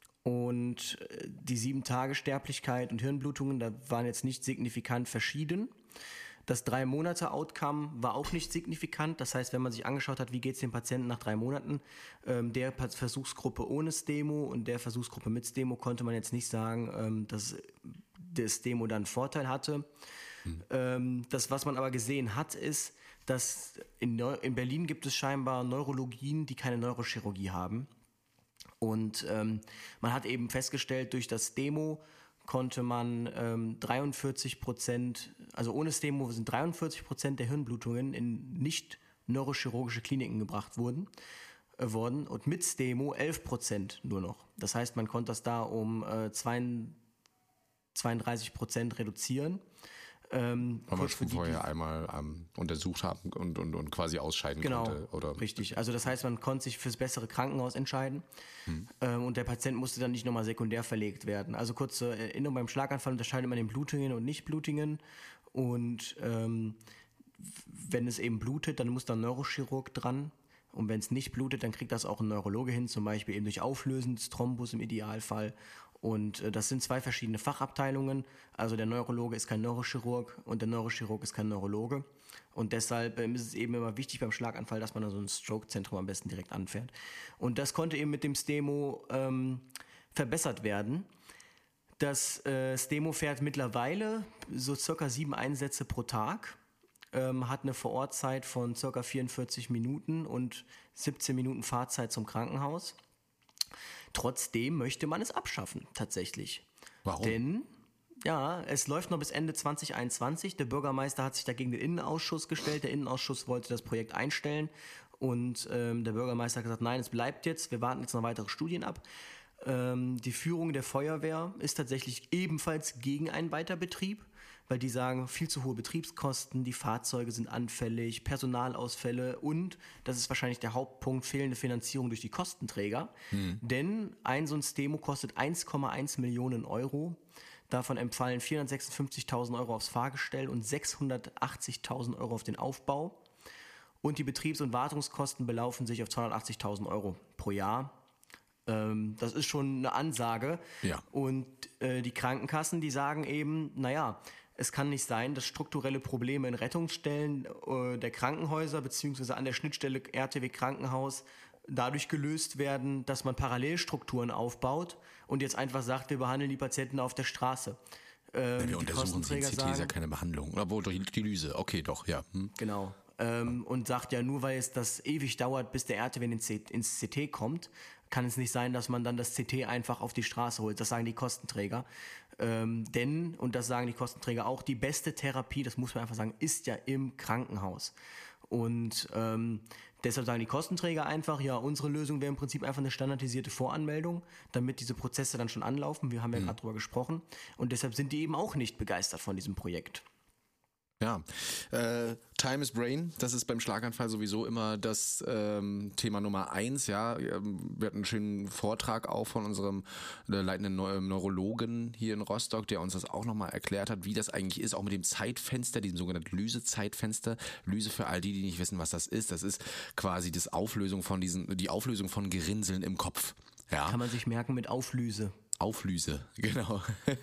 Speaker 4: Und die sieben Tage Sterblichkeit und Hirnblutungen, da waren jetzt nicht signifikant verschieden. Das drei Monate Outcome war auch nicht signifikant. Das heißt, wenn man sich angeschaut hat, wie geht es dem Patienten nach drei Monaten, ähm, der Versuchsgruppe ohne Stemo und der Versuchsgruppe mit Stemo, konnte man jetzt nicht sagen, ähm, dass der Stemo dann einen Vorteil hatte. Mhm. Ähm, das, was man aber gesehen hat, ist, dass in, Neu- in Berlin gibt es scheinbar Neurologien, die keine Neurochirurgie haben. Und ähm, man hat eben festgestellt, durch das Stemo konnte man ähm, dreiundvierzig Prozent, also ohne Stemo sind dreiundvierzig Prozent der Hirnblutungen in nicht neurochirurgische Kliniken gebracht wurden, äh, worden und mit Stemo elf Prozent nur noch. Das heißt, man konnte das da um äh, zweiunddreißig Prozent reduzieren. Ähm,
Speaker 1: Weil man schon vorher einmal ähm, untersucht haben und, und, und quasi ausscheiden
Speaker 4: genau,
Speaker 1: konnte. Oder?
Speaker 4: Richtig. Also das heißt, man konnte sich fürs bessere Krankenhaus entscheiden hm. ähm, und der Patient musste dann nicht nochmal sekundär verlegt werden. Also kurz zur Erinnerung, beim Schlaganfall unterscheidet man den Blutungen und Nicht-Blutungen und ähm, wenn es eben blutet, dann muss da ein Neurochirurg dran. Und wenn es nicht blutet, dann kriegt das auch ein Neurologe hin, zum Beispiel eben durch Auflösen des Thrombus im Idealfall. Und äh, das sind zwei verschiedene Fachabteilungen. Also der Neurologe ist kein Neurochirurg und der Neurochirurg ist kein Neurologe. Und deshalb ähm, ist es eben immer wichtig beim Schlaganfall, dass man da so ein Stroke-Zentrum am besten direkt anfährt. Und das konnte eben mit dem Stemo ähm, verbessert werden. Das äh, Stemo fährt mittlerweile so circa sieben Einsätze pro Tag. Ähm, hat eine Vorortzeit von ca. vierundvierzig Minuten und siebzehn Minuten Fahrzeit zum Krankenhaus. Trotzdem möchte man es abschaffen, tatsächlich.
Speaker 1: Warum?
Speaker 4: Denn, ja, es läuft noch bis Ende zwanzig einundzwanzig. Der Bürgermeister hat sich dagegen den Innenausschuss gestellt. Der Innenausschuss wollte das Projekt einstellen. Und ähm, der Bürgermeister hat gesagt, nein, es bleibt jetzt. Wir warten jetzt noch weitere Studien ab. Ähm, die Führung der Feuerwehr ist tatsächlich ebenfalls gegen einen Weiterbetrieb, weil die sagen, viel zu hohe Betriebskosten, die Fahrzeuge sind anfällig, Personalausfälle und, das ist wahrscheinlich der Hauptpunkt, fehlende Finanzierung durch die Kostenträger. Hm. Denn ein so ein Stemo kostet eins Komma eins Millionen Euro. Davon empfallen vierhundertsechsundfünfzigtausend Euro aufs Fahrgestell und sechshundertachtzigtausend Euro auf den Aufbau. Und die Betriebs- und Wartungskosten belaufen sich auf zweihundertachtzigtausend Euro pro Jahr. Ähm, das ist schon eine Ansage.
Speaker 1: Ja. Und
Speaker 4: äh, die Krankenkassen, die sagen eben, naja, es kann nicht sein, dass strukturelle Probleme in Rettungsstellen äh, der Krankenhäuser beziehungsweise an der Schnittstelle R T W Krankenhaus dadurch gelöst werden, dass man Parallelstrukturen aufbaut und jetzt einfach sagt, wir behandeln die Patienten auf der Straße.
Speaker 1: Ähm, ja, wir untersuchen sie, C T ist ja keine Behandlung. Obwohl durch die Lyse, okay, doch, ja. Hm.
Speaker 4: Genau. Ähm, und sagt ja, nur weil es das ewig dauert, bis der R T W ins C T kommt, kann es nicht sein, dass man dann das C T einfach auf die Straße holt. Das sagen die Kostenträger. Ähm, denn, und das sagen die Kostenträger auch, die beste Therapie, das muss man einfach sagen, ist ja im Krankenhaus. Und ähm, deshalb sagen die Kostenträger einfach, ja, unsere Lösung wäre im Prinzip einfach eine standardisierte Voranmeldung, damit diese Prozesse dann schon anlaufen. Wir haben ja mhm. gerade drüber gesprochen. Und deshalb sind die eben auch nicht begeistert von diesem Projekt.
Speaker 1: Ja, äh, Time is Brain, das ist beim Schlaganfall sowieso immer das ähm, Thema Nummer eins, ja. Wir hatten einen schönen Vortrag auch von unserem äh, leitenden Neu- Neurologen hier in Rostock, der uns das auch nochmal erklärt hat, wie das eigentlich ist, auch mit dem Zeitfenster, diesem sogenannten Lyse-Zeitfenster. Lyse für all die, die nicht wissen, was das ist, das ist quasi das Auflösung von diesen, die Auflösung von Gerinnseln im Kopf. Ja.
Speaker 4: Kann man sich merken mit Auflöse.
Speaker 1: Auflöse, genau.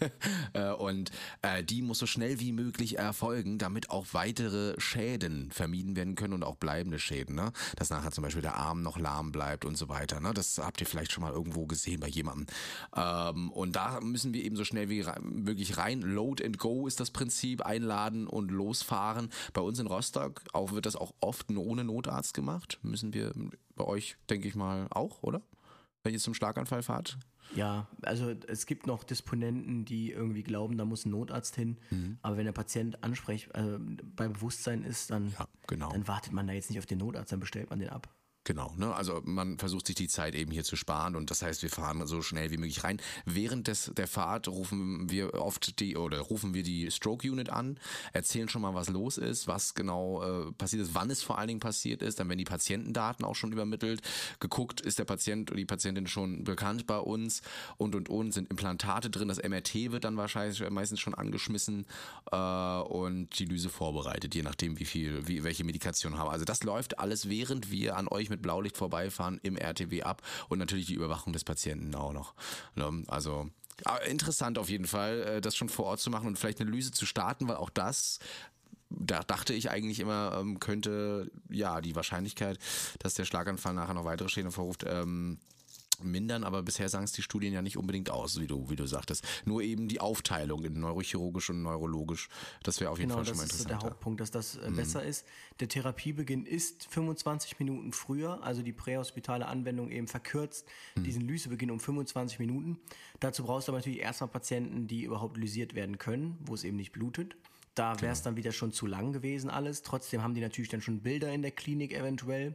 Speaker 1: Und äh, die muss so schnell wie möglich erfolgen, damit auch weitere Schäden vermieden werden können und auch bleibende Schäden, ne? Dass nachher zum Beispiel der Arm noch lahm bleibt und so weiter, ne? Das habt ihr vielleicht schon mal irgendwo gesehen bei jemandem. Ähm, und da müssen wir eben so schnell wie möglich rein. Load and go ist das Prinzip, einladen und losfahren. Bei uns in Rostock auch wird das auch oft ohne Notarzt gemacht. Müssen wir bei euch, denke ich mal, auch, oder? Wenn ihr zum Schlaganfall fahrt?
Speaker 4: Ja, also es gibt noch Disponenten, die irgendwie glauben, da muss ein Notarzt hin. Mhm. Aber wenn der Patient ansprech, äh, bei Bewusstsein ist, dann,
Speaker 1: ja, genau.
Speaker 4: dann wartet man da jetzt nicht auf den Notarzt, dann bestellt man den ab.
Speaker 1: Genau, ne? Also man versucht sich die Zeit eben hier zu sparen und das heißt, wir fahren so schnell wie möglich rein. Während des, der Fahrt rufen wir oft die oder rufen wir die Stroke Unit an, erzählen schon mal, was los ist, was genau äh, passiert ist, wann es vor allen Dingen passiert ist. Dann werden die Patientendaten auch schon übermittelt, geguckt, ist der Patient oder die Patientin schon bekannt bei uns und und und, sind Implantate drin, das M R T wird dann wahrscheinlich meistens schon angeschmissen äh, und die Lyse vorbereitet, je nachdem wie viel, wie welche Medikation haben. Also das läuft alles, während wir an euch mit Blaulicht vorbeifahren im R T W ab und natürlich die Überwachung des Patienten auch noch. Also interessant auf jeden Fall, das schon vor Ort zu machen und vielleicht eine Lyse zu starten, weil auch das, da dachte ich eigentlich immer, könnte ja die Wahrscheinlichkeit, dass der Schlaganfall nachher noch weitere Schäden hervorruft, ähm, mindern, aber bisher sagen es die Studien ja nicht unbedingt aus, wie du, wie du sagtest. Nur eben die Aufteilung in neurochirurgisch und neurologisch, das wäre auf jeden
Speaker 4: genau,
Speaker 1: Fall schon mal interessant.
Speaker 4: Genau, das ist der Hauptpunkt, dass das äh, mhm. besser ist. Der Therapiebeginn ist fünfundzwanzig Minuten früher, also die prähospitale Anwendung eben verkürzt mhm. diesen Lysebeginn um fünfundzwanzig Minuten. Dazu brauchst du aber natürlich erstmal Patienten, die überhaupt lysiert werden können, wo es eben nicht blutet. Da wäre es genau. dann wieder schon zu lang gewesen alles. Trotzdem haben die natürlich dann schon Bilder in der Klinik eventuell.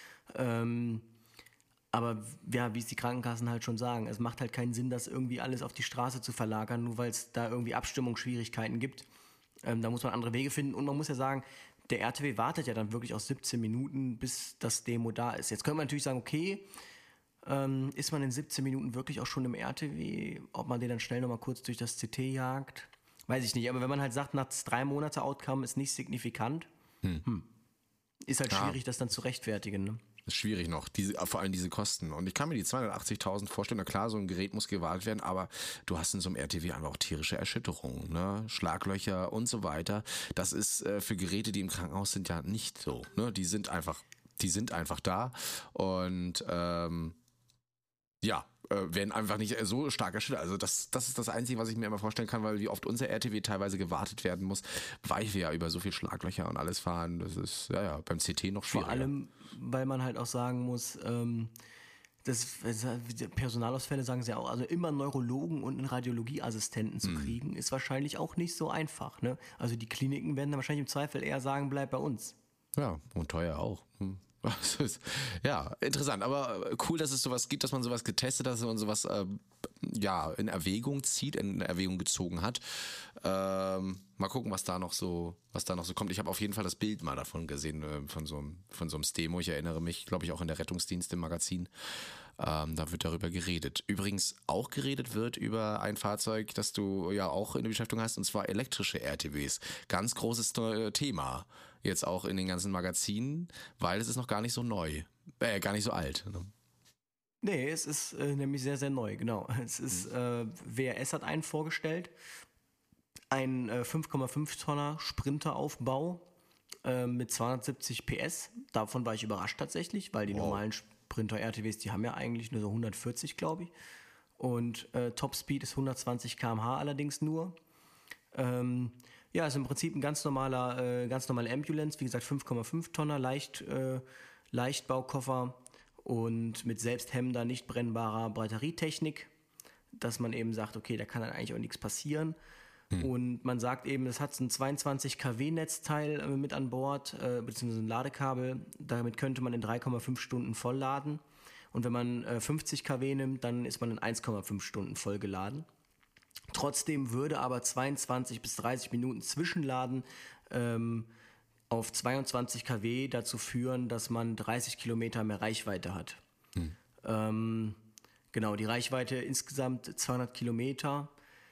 Speaker 4: Ähm, Aber ja, wie es die Krankenkassen halt schon sagen, es macht halt keinen Sinn, das irgendwie alles auf die Straße zu verlagern, nur weil es da irgendwie Abstimmungsschwierigkeiten gibt. Ähm, da muss man andere Wege finden und man muss ja sagen, der R T W wartet ja dann wirklich aus siebzehn Minuten, bis das Demo da ist. Jetzt könnte man natürlich sagen, okay, ähm, ist man in siebzehn Minuten wirklich auch schon im R T W, ob man den dann schnell nochmal kurz durch das C T jagt, weiß ich nicht. Aber wenn man halt sagt, nach drei Monate Outcome ist nicht signifikant, hm. Hm, ist halt ja. schwierig, das dann zu rechtfertigen, ne?
Speaker 1: Das ist schwierig noch, diese, vor allem diese Kosten. Und ich kann mir die zweihundertachtzigtausend vorstellen, na klar, so ein Gerät muss gewartet werden, aber du hast in so einem R T W einfach auch tierische Erschütterungen, ne? Schlaglöcher und so weiter. Das ist äh, für Geräte, die im Krankenhaus sind, ja nicht so. Ne? Die sind einfach, die sind einfach da und ähm, ja, werden einfach nicht so stark erschüttert. Also das, das ist das Einzige, was ich mir immer vorstellen kann, weil wie oft unser R T W teilweise gewartet werden muss, weil wir ja über so viel Schlaglöcher und alles fahren. Das ist ja, ja beim C T noch schwieriger.
Speaker 4: Vor allem, weil man halt auch sagen muss, ähm, das, Personalausfälle sagen sie ja auch, also immer Neurologen und einen Radiologieassistenten zu mhm. kriegen, ist wahrscheinlich auch nicht so einfach. Ne? Also die Kliniken werden dann wahrscheinlich im Zweifel eher sagen, bleib bei uns.
Speaker 1: Ja, und teuer auch. Hm. Ja, interessant, aber cool, dass es sowas gibt, dass man sowas getestet hat, dass man sowas äh, ja, in Erwägung zieht, in Erwägung gezogen hat. Ähm, mal gucken, was da noch so, was da noch so kommt. Ich habe auf jeden Fall das Bild mal davon gesehen, äh, von so einem, von so einem Stemo. Ich erinnere mich, glaube ich, auch in der Rettungsdienst im Magazin. Ähm, da wird darüber geredet. Übrigens auch geredet wird über ein Fahrzeug, das du ja auch in der Beschäftigung hast, und zwar elektrische R T Ws. Ganz großes äh, Thema. Jetzt auch in den ganzen Magazinen, weil es ist noch gar nicht so neu, äh, gar nicht so alt. Ne?
Speaker 4: Nee, es ist äh, nämlich sehr, sehr neu, genau. Es ist, äh, W R S hat einen vorgestellt, ein äh, fünf Komma fünf Tonner Sprinteraufbau äh, mit zweihundertsiebzig P S. Davon war ich überrascht tatsächlich, weil die wow. normalen Sprinter-R T Ws, die haben ja eigentlich nur so hundertvierzig, glaube ich. Und äh, Topspeed ist hundertzwanzig Kilometer pro Stunde allerdings nur. Ähm, Ja, ist im Prinzip ein ganz normaler, äh, ganz normale Ambulance, wie gesagt fünf Komma fünf Tonner, leicht, äh, Leichtbaukoffer und mit selbsthemmender, nicht brennbarer Batterietechnik, dass man eben sagt, okay, da kann dann eigentlich auch nichts passieren. Hm. Und man sagt eben, es hat ein zweiundzwanzig Kilowatt Netzteil äh, mit an Bord, äh, beziehungsweise ein Ladekabel, damit könnte man in drei Komma fünf Stunden vollladen. Und wenn man äh, fünfzig Kilowatt nimmt, dann ist man in eins Komma fünf Stunden vollgeladen. Trotzdem würde aber zweiundzwanzig bis dreißig Minuten Zwischenladen ähm, auf zweiundzwanzig Kilowatt dazu führen, dass man dreißig Kilometer mehr Reichweite hat. Hm. Ähm, genau, die Reichweite insgesamt zweihundert Kilometer.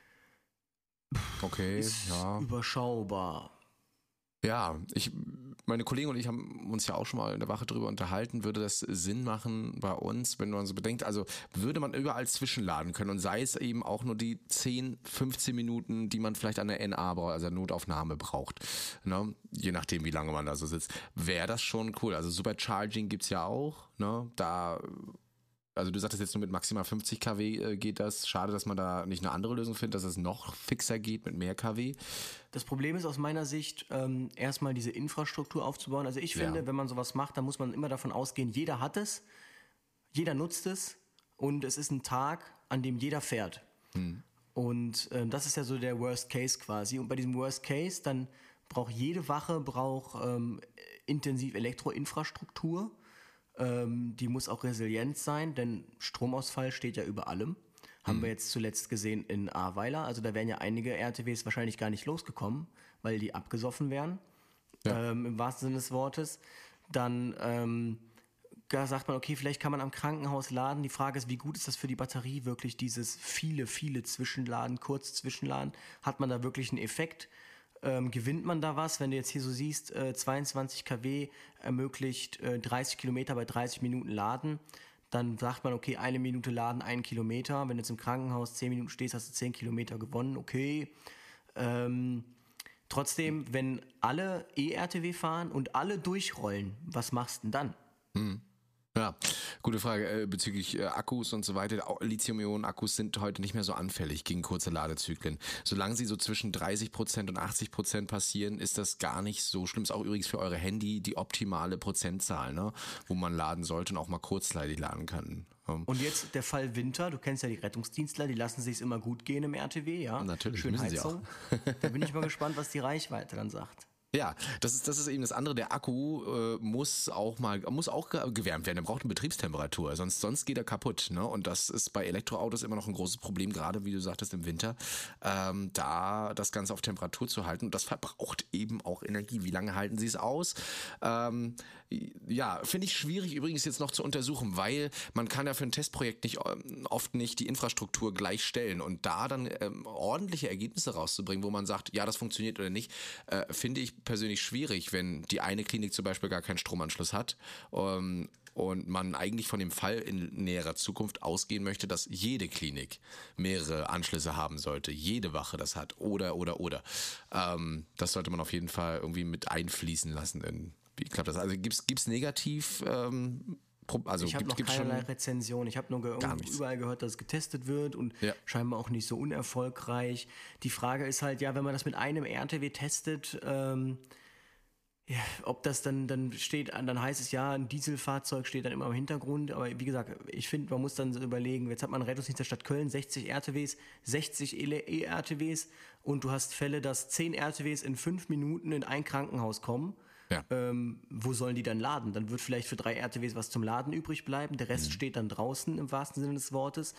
Speaker 1: Okay,
Speaker 4: ist
Speaker 1: ja.
Speaker 4: überschaubar.
Speaker 1: Ja, ich, meine Kollegen und ich haben uns ja auch schon mal in der Wache drüber unterhalten, würde das Sinn machen bei uns, wenn man so bedenkt, also würde man überall zwischenladen können und sei es eben auch nur die zehn, fünfzehn Minuten, die man vielleicht an der N A braucht, also der Notaufnahme braucht, ne? Je nachdem, wie lange man da so sitzt, wäre das schon cool. Also Supercharging gibt's ja auch, ne? Da... Also du sagtest jetzt nur mit maximal fünfzig Kilowatt äh, geht das. Schade, dass man da nicht eine andere Lösung findet, dass es noch fixer geht mit mehr Kilowatt.
Speaker 4: Das Problem ist aus meiner Sicht, ähm, erstmal diese Infrastruktur aufzubauen. Also ich finde, ja. wenn man sowas macht, dann muss man immer davon ausgehen, jeder hat es, jeder nutzt es und es ist ein Tag, an dem jeder fährt. Hm. Und ähm, das ist ja so der Worst Case quasi. Und bei diesem Worst Case, dann braucht jede Wache braucht ähm, intensiv Elektroinfrastruktur. Ähm, die muss auch resilient sein, denn Stromausfall steht ja über allem. Haben
Speaker 1: Mhm.
Speaker 4: wir jetzt zuletzt gesehen in Ahrweiler. Also da wären ja einige R T Ws wahrscheinlich gar nicht losgekommen, weil die abgesoffen wären,
Speaker 1: Ja.
Speaker 4: ähm, im wahrsten Sinne des Wortes. Dann ähm, da sagt man, okay, vielleicht kann man am Krankenhaus laden. Die Frage ist, wie gut ist das für die Batterie wirklich, dieses viele, viele Zwischenladen, kurz Zwischenladen? Hat man da wirklich einen Effekt? Ähm, gewinnt man da was? Wenn du jetzt hier so siehst, äh, zweiundzwanzig Kilowatt ermöglicht äh, dreißig Kilometer bei dreißig Minuten laden, dann sagt man, okay, eine Minute laden, einen Kilometer. Wenn du jetzt im Krankenhaus zehn Minuten stehst, hast du zehn Kilometer gewonnen, okay. Ähm, trotzdem, wenn alle E-R T W fahren und alle durchrollen, was machst du denn dann?
Speaker 1: Ja, gute Frage äh, bezüglich äh, Akkus und so weiter. Au- Lithium-Ionen-Akkus sind heute nicht mehr so anfällig gegen kurze Ladezyklen. Solange sie so zwischen dreißig Prozent und achtzig Prozent passieren, ist das gar nicht so schlimm. Ist auch übrigens für eure Handy die optimale Prozentzahl, ne? Wo man laden sollte und auch mal kurzleitig laden kann. Ähm,
Speaker 4: Und jetzt der Fall Winter, du kennst ja die Rettungsdienstler, die lassen sich's immer gut gehen im R T W, ja?
Speaker 1: Natürlich,
Speaker 4: Schön
Speaker 1: müssen sie
Speaker 4: Heizung. Da bin ich mal gespannt, was die Reichweite dann sagt.
Speaker 1: Ja, das ist das ist eben das andere. Der Akku äh, muss auch mal muss auch ge- gewärmt werden. Er braucht eine Betriebstemperatur, sonst sonst geht er kaputt. Ne? Und das ist bei Elektroautos immer noch ein großes Problem, gerade wie du sagtest im Winter, ähm, da das Ganze auf Temperatur zu halten. Und das verbraucht eben auch Energie. Wie lange halten sie es aus? Ähm, ja, finde ich schwierig übrigens jetzt noch zu untersuchen, weil man kann ja für ein Testprojekt nicht ähm, oft nicht die Infrastruktur gleich stellen und da dann ähm, ordentliche Ergebnisse rauszubringen, wo man sagt, ja, das funktioniert oder nicht, äh, finde ich persönlich schwierig, wenn die eine Klinik zum Beispiel gar keinen Stromanschluss hat ähm, und man eigentlich von dem Fall in näherer Zukunft ausgehen möchte, dass jede Klinik mehrere Anschlüsse haben sollte, jede Wache das hat oder, oder, oder. Ähm, das sollte man auf jeden Fall irgendwie mit einfließen lassen in, wie klappt das? Also gibt's gibt's negativ ähm, Pro- also
Speaker 4: Ich habe
Speaker 1: gibt,
Speaker 4: noch
Speaker 1: gibt's
Speaker 4: keinerlei
Speaker 1: schon
Speaker 4: Rezension. Ich habe nur ge
Speaker 1: Gar nichts.
Speaker 4: überall gehört, dass es getestet wird und
Speaker 1: Ja.
Speaker 4: scheinbar auch nicht so unerfolgreich. Die Frage ist halt, ja, wenn man das mit einem R T W testet, ähm, ja, ob das dann, dann steht, dann heißt es ja, ein Dieselfahrzeug steht dann immer im Hintergrund. Aber wie gesagt, ich finde, man muss dann so überlegen, jetzt hat man einen Rettungsdienst der Stadt Köln, sechzig R T Ws, sechzig E-R T Ws und du hast Fälle, dass zehn R T Ws in fünf Minuten in ein Krankenhaus kommen.
Speaker 1: Ja.
Speaker 4: Ähm, wo sollen die dann laden? Dann wird vielleicht für drei R T Ws was zum Laden übrig bleiben. Der Rest steht dann draußen im wahrsten Sinne des Wortes.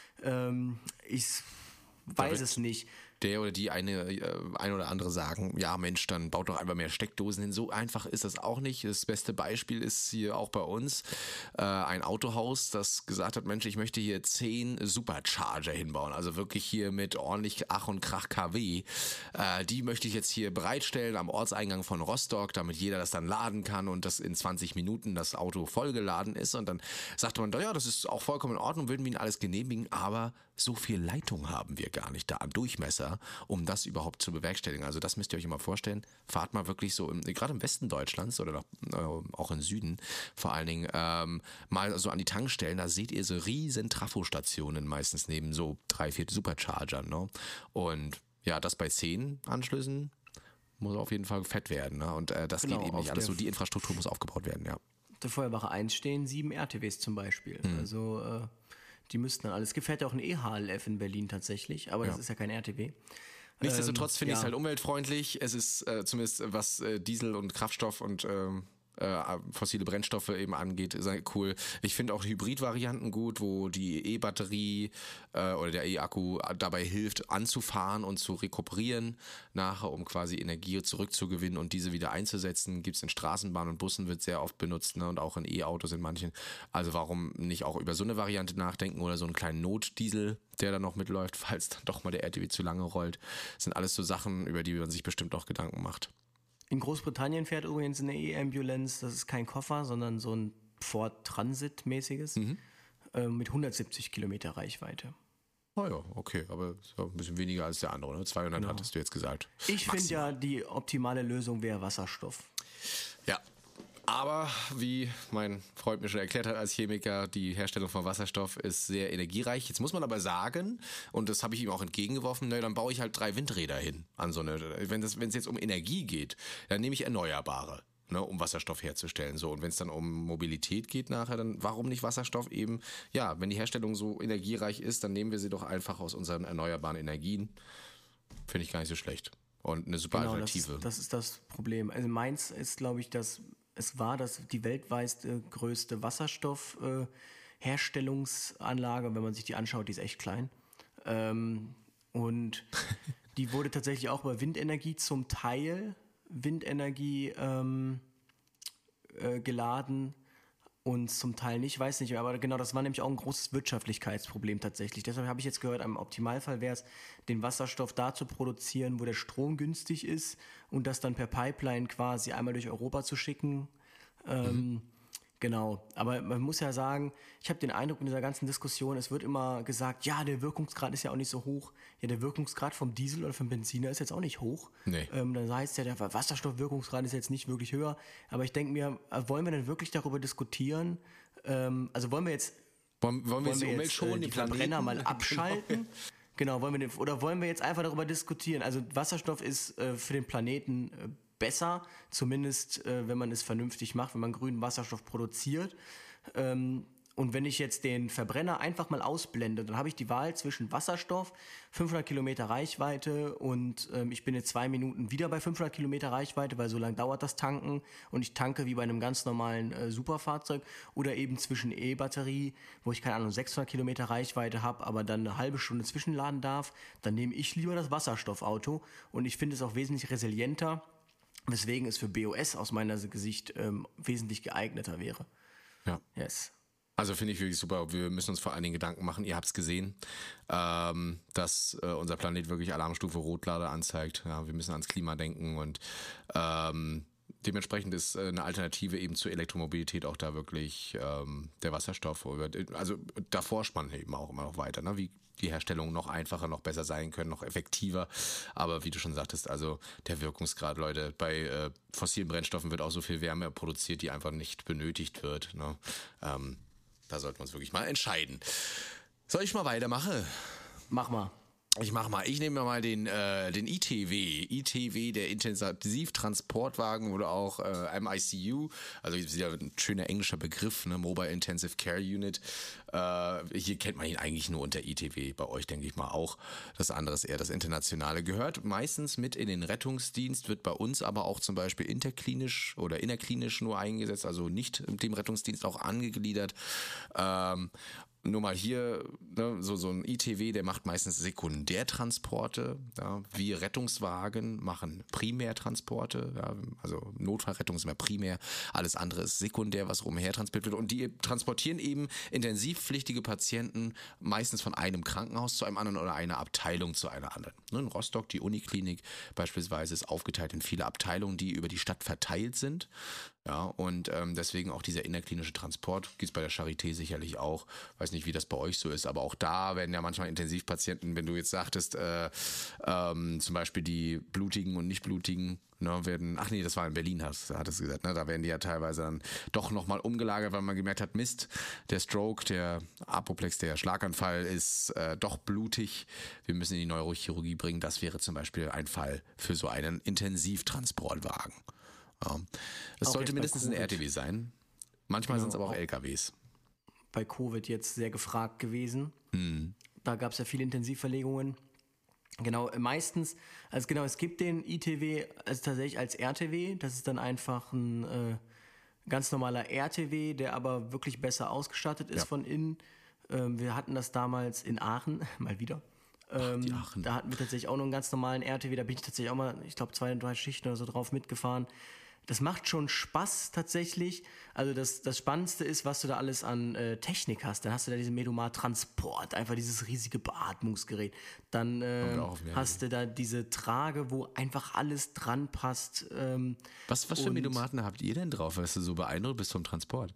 Speaker 4: Ähm, ich weiß
Speaker 1: wird
Speaker 4: es nicht.
Speaker 1: der oder die eine, äh, ein oder andere sagen, ja Mensch, dann baut doch einfach mehr Steckdosen hin. So einfach ist das auch nicht. Das beste Beispiel ist hier auch bei uns äh, ein Autohaus, das gesagt hat, Mensch, ich möchte hier zehn Supercharger hinbauen. Also wirklich hier mit ordentlich Ach und Krach K W. Äh, die möchte ich jetzt hier bereitstellen am Ortseingang von Rostock, damit jeder das dann laden kann und das in zwanzig Minuten das Auto vollgeladen ist. Und dann sagte man, ja, das ist auch vollkommen in Ordnung, würden wir Ihnen alles genehmigen, aber so viel Leitung haben wir gar nicht da an Durchmesser, um das überhaupt zu bewerkstelligen. Also das müsst ihr euch immer vorstellen. Fahrt mal wirklich so, im, gerade im Westen Deutschlands oder noch, äh, auch im Süden vor allen Dingen, ähm, mal so an die Tankstellen, da seht ihr so riesen Trafostationen meistens neben so drei, vier Superchargern. Ne? Und ja, das bei zehn Anschlüssen muss auf jeden Fall fett werden. Ne? Und äh, das
Speaker 4: Genau,
Speaker 1: geht eben
Speaker 4: auf
Speaker 1: nicht alles
Speaker 4: der
Speaker 1: so. Die Infrastruktur muss aufgebaut werden, ja.
Speaker 4: Auf der Feuerwache eins stehen sieben R T Ws zum Beispiel.
Speaker 1: Hm.
Speaker 4: Also äh, die müssten dann alles. Es gibt ja auch ein E-H L F in Berlin tatsächlich, aber das
Speaker 1: Ja.
Speaker 4: ist ja kein R T W.
Speaker 1: Nichtsdestotrotz
Speaker 4: Ähm,
Speaker 1: finde ich es
Speaker 4: ja.
Speaker 1: halt umweltfreundlich. Es ist äh, zumindest äh, was äh, Diesel und Kraftstoff und ähm, äh, fossile Brennstoffe eben angeht, sehr cool. Ich finde auch Hybrid-Varianten gut, wo die E-Batterie äh, oder der E-Akku dabei hilft, anzufahren und zu rekuperieren nachher, um quasi Energie zurückzugewinnen und diese wieder einzusetzen. Gibt es in Straßenbahnen und Bussen, wird sehr oft benutzt, ne? Und auch in E-Autos in manchen. Also warum nicht auch über so eine Variante nachdenken oder so einen kleinen Notdiesel, der dann noch mitläuft, falls dann doch mal der R T W zu lange rollt. Das sind alles so Sachen, über die man sich bestimmt auch Gedanken macht.
Speaker 4: In Großbritannien fährt übrigens eine E-Ambulance, das ist kein Koffer, sondern so ein Ford Transit-mäßiges,
Speaker 1: Mhm.
Speaker 4: äh, mit hundertsiebzig Kilometer Reichweite.
Speaker 1: Oh ja, okay, aber ist ja ein bisschen weniger als der andere, ne? zweihundert hattest du jetzt gesagt.
Speaker 4: Ich finde
Speaker 1: Maximal.
Speaker 4: ja, die optimale Lösung wäre Wasserstoff.
Speaker 1: Ja, aber wie mein Freund mir schon erklärt hat als Chemiker, die Herstellung von Wasserstoff ist sehr energiereich. Jetzt muss man aber sagen, und das habe ich ihm auch entgegengeworfen, na, dann baue ich halt drei Windräder hin an so eine, wenn das, wenn es jetzt um Energie geht, dann nehme ich Erneuerbare. Ne, um Wasserstoff herzustellen. So, und wenn es dann um Mobilität geht nachher, dann warum nicht Wasserstoff eben? Ja, wenn die Herstellung so energiereich ist, dann nehmen wir sie doch einfach aus unseren erneuerbaren Energien. Finde ich gar nicht so schlecht. Und eine super
Speaker 4: Genau, das,
Speaker 1: Alternative.
Speaker 4: das ist das Problem. Also meins ist, glaube ich, dass es war das die weltweit äh, größte Wasserstoffherstellungsanlage. Äh, Wenn man sich die anschaut, die ist echt klein. Ähm, und die wurde tatsächlich auch bei Windenergie zum Teil Windenergie ähm, äh, geladen und zum Teil nicht, weiß nicht mehr, aber genau, das war nämlich auch ein großes Wirtschaftlichkeitsproblem tatsächlich. Deshalb habe ich jetzt gehört, im Optimalfall wäre es, den Wasserstoff da zu produzieren, wo der Strom günstig ist und das dann per Pipeline quasi einmal durch Europa zu schicken. Ähm, mhm. Genau, aber man muss ja sagen, ich habe den Eindruck in dieser ganzen Diskussion, es wird immer gesagt, ja, der Wirkungsgrad ist ja auch nicht so hoch. Ja, der Wirkungsgrad vom Diesel oder vom Benziner ist jetzt auch nicht hoch.
Speaker 1: Nee.
Speaker 4: Ähm, dann heißt ja, der Wasserstoffwirkungsgrad ist jetzt nicht wirklich höher. Aber ich denke mir, wollen wir denn wirklich darüber diskutieren? Ähm, also wollen wir jetzt,
Speaker 1: wollen, wollen wir,
Speaker 4: wollen wir
Speaker 1: die Umwelt
Speaker 4: jetzt
Speaker 1: schonen,
Speaker 4: äh, die,
Speaker 1: die
Speaker 4: Verbrenner mal
Speaker 1: Planeten?
Speaker 4: abschalten? Genau, wollen wir den, oder wollen wir jetzt einfach darüber diskutieren? Also Wasserstoff ist äh, für den Planeten äh, besser, zumindest äh, wenn man es vernünftig macht, wenn man grünen Wasserstoff produziert. Ähm, und wenn ich jetzt den Verbrenner einfach mal ausblende, dann habe ich die Wahl zwischen Wasserstoff, fünfhundert Kilometer Reichweite und ähm, ich bin in zwei Minuten wieder bei fünfhundert Kilometer Reichweite, weil so lange dauert das Tanken und ich tanke wie bei einem ganz normalen äh, Superfahrzeug, oder eben zwischen E-Batterie, wo ich keine Ahnung sechshundert Kilometer Reichweite habe, aber dann eine halbe Stunde zwischenladen darf, dann nehme ich lieber das Wasserstoffauto und ich finde es auch wesentlich resilienter, weswegen es für B O S aus meiner Sicht ähm, wesentlich geeigneter wäre.
Speaker 1: Ja.
Speaker 4: Yes.
Speaker 1: Also finde ich wirklich super. Wir müssen uns vor allen Dingen Gedanken machen, ihr habt es gesehen, ähm, dass äh, unser Planet wirklich Alarmstufe Rotlader anzeigt. Ja, wir müssen ans Klima denken und ähm, dementsprechend ist äh, eine Alternative eben zur Elektromobilität auch da wirklich ähm, der Wasserstoff. Also da forscht man eben auch immer noch weiter, ne? Wie die Herstellung noch einfacher, noch besser sein können, noch effektiver. Aber wie du schon sagtest, also der Wirkungsgrad, Leute, bei äh, fossilen Brennstoffen wird auch so viel Wärme produziert, die einfach nicht benötigt wird. Ne? Ähm, da sollten wir uns wirklich mal entscheiden. Soll ich mal weitermachen?
Speaker 4: Mach mal.
Speaker 1: Ich mach mal. Ich nehme mal den äh, den I T W. I T W, der Intensivtransportwagen oder auch äh, M I C U. Also ist ja ein schöner englischer Begriff, ne? Mobile Intensive Care Unit. Äh, hier kennt man ihn eigentlich nur unter I T W. Bei euch denke ich mal auch. Das andere ist eher das Internationale. Gehört meistens mit in den Rettungsdienst, wird bei uns aber auch zum Beispiel interklinisch oder innerklinisch nur eingesetzt, also nicht dem Rettungsdienst auch angegliedert. Ähm, Nur mal hier, ne, so, so ein I T W, der macht meistens Sekundärtransporte. Ja. Wir Rettungswagen machen Primärtransporte. Ja. Also Notfallrettung ist immer primär, alles andere ist sekundär, was rumher transportiert wird. Und die transportieren eben intensivpflichtige Patienten meistens von einem Krankenhaus zu einem anderen oder einer Abteilung zu einer anderen. Ne, in Rostock, die Uniklinik beispielsweise, ist aufgeteilt in viele Abteilungen, die über die Stadt verteilt sind. Ja, und ähm, deswegen auch dieser innerklinische Transport, gibt es bei der Charité sicherlich auch. Weiß nicht, wie das bei euch so ist, aber auch da werden ja manchmal Intensivpatienten, wenn du jetzt sagtest, äh, ähm, zum Beispiel die blutigen und nicht blutigen, ne, werden, ach nee, das war in Berlin, hast, hattest du gesagt, ne, da werden die ja teilweise dann doch nochmal umgelagert, weil man gemerkt hat, Mist, der Stroke, der Apoplex, der Schlaganfall ist äh, doch blutig, wir müssen in die Neurochirurgie bringen. Das wäre zum Beispiel ein Fall für so einen Intensivtransportwagen. Ja. Es
Speaker 4: Auch
Speaker 1: sollte
Speaker 4: jetzt bei
Speaker 1: mindestens ein
Speaker 4: Covid.
Speaker 1: R T W sein. Manchmal
Speaker 4: Genau,
Speaker 1: sind es aber auch
Speaker 4: auch-
Speaker 1: L K Ws.
Speaker 4: Bei Covid jetzt sehr gefragt gewesen.
Speaker 1: Hm.
Speaker 4: Da gab es ja viele Intensivverlegungen. Genau, äh, meistens, also genau, es gibt den I T W also tatsächlich als R T W. Das ist dann einfach ein äh, ganz normaler R T W, der aber wirklich besser ausgestattet ist
Speaker 1: Ja.
Speaker 4: von innen. Ähm, wir hatten das damals in Aachen, mal wieder. Ähm,
Speaker 1: die Aachen.
Speaker 4: Da hatten wir tatsächlich auch noch einen ganz normalen R T W. Da bin ich tatsächlich auch mal, ich glaube, zwei, drei Schichten oder so drauf mitgefahren. Das macht schon Spaß tatsächlich. Also das, das Spannendste ist, was du da alles an äh, Technik hast. Dann hast du da diesen Medomar-Transport, einfach dieses riesige Beatmungsgerät. Dann ähm,
Speaker 1: wir auch auf mehr
Speaker 4: hast du da diese Trage, wo einfach alles dran passt. Ähm,
Speaker 1: Was, was für
Speaker 4: und,
Speaker 1: Medomaten habt ihr denn drauf, was du so beeindruckt bist vom Transport?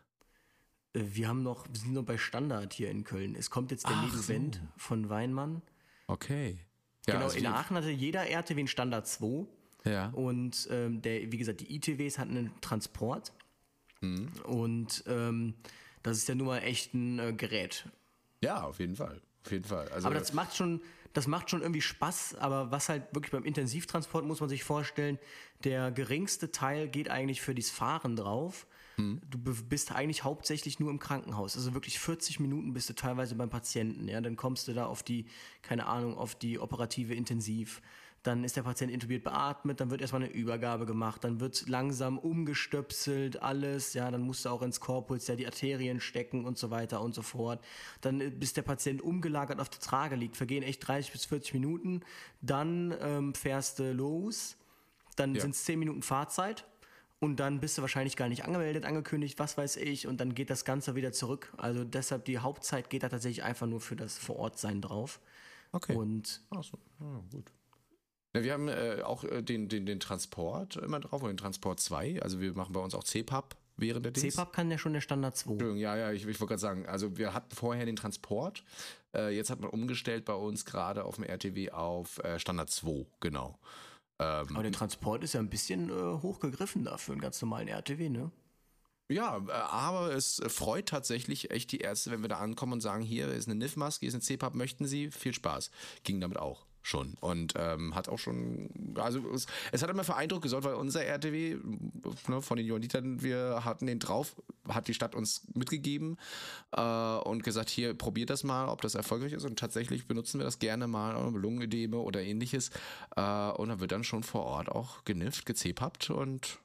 Speaker 4: äh, Wir haben noch, wir sind noch bei Standard hier in Köln. Es kommt jetzt der
Speaker 1: Ach
Speaker 4: Medovent
Speaker 1: so.
Speaker 4: von Weinmann.
Speaker 1: Okay. Ja,
Speaker 4: Genau,
Speaker 1: also
Speaker 4: in
Speaker 1: die-
Speaker 4: Aachen hatte jeder R T W einen Standard zwei.
Speaker 1: Ja.
Speaker 4: Und ähm, der, wie gesagt, die I T Ws hatten einen Transport.
Speaker 1: Mhm.
Speaker 4: Und ähm, das ist ja nun mal echt ein äh, Gerät.
Speaker 1: Ja, auf jeden Fall. Auf jeden Fall. Also,
Speaker 4: Aber das macht schon, das macht schon irgendwie Spaß. Aber was halt wirklich beim Intensivtransport muss man sich vorstellen, der geringste Teil geht eigentlich für das Fahren drauf. Du be- bist eigentlich hauptsächlich nur im Krankenhaus. Also wirklich vierzig Minuten bist du teilweise beim Patienten. Ja, dann kommst du da auf die, keine Ahnung, auf die operative Intensiv. dann ist der Patient intubiert beatmet, dann wird erstmal eine Übergabe gemacht, dann wird langsam umgestöpselt, alles, ja, dann musst du auch ins Korpus ja die Arterien stecken und so weiter und so fort. Dann, äh, bis der Patient umgelagert auf der Trage liegt, vergehen echt dreißig bis vierzig Minuten, dann ähm, fährst du los, dann
Speaker 1: Ja.
Speaker 4: sind es zehn Minuten Fahrzeit. Und dann bist du wahrscheinlich gar nicht angemeldet, angekündigt, was weiß ich, und dann geht das Ganze wieder zurück. Also deshalb, die Hauptzeit geht da tatsächlich einfach nur für das Vorortsein drauf.
Speaker 1: Okay.
Speaker 4: Und
Speaker 1: Ach so, ja, gut. Ja, wir haben äh, auch äh, den, den, den Transport immer drauf, oder den Transport zwei. Also wir machen bei uns auch C PAP während der Dings.
Speaker 4: C PAP kann ja schon der Standard zwei.
Speaker 1: Entschuldigung, ja, ja, ich, ich wollte gerade sagen, also wir hatten vorher den Transport, äh, jetzt hat man umgestellt bei uns gerade auf dem R T W auf äh, Standard zwei, genau. Ähm,
Speaker 4: Aber der Transport ist ja ein bisschen äh, hochgegriffen da für einen ganz normalen R T W, ne?
Speaker 1: Ja, äh, aber es freut tatsächlich echt die Ärzte, wenn wir da ankommen und sagen, hier ist eine N I F-Maske, hier ist eine C PAP, möchten Sie? Viel Spaß. Ging damit auch schon und ähm, hat auch schon, also es, es hat immer für Eindruck gesorgt, weil unser R T W, ne, von den Johannitern, wir hatten den drauf, hat die Stadt uns mitgegeben äh, und gesagt, hier, probiert das mal, ob das erfolgreich ist, und tatsächlich benutzen wir das gerne mal, Lungenödeme oder ähnliches, äh, und dann wird dann schon vor Ort auch genifft, gezepappt, und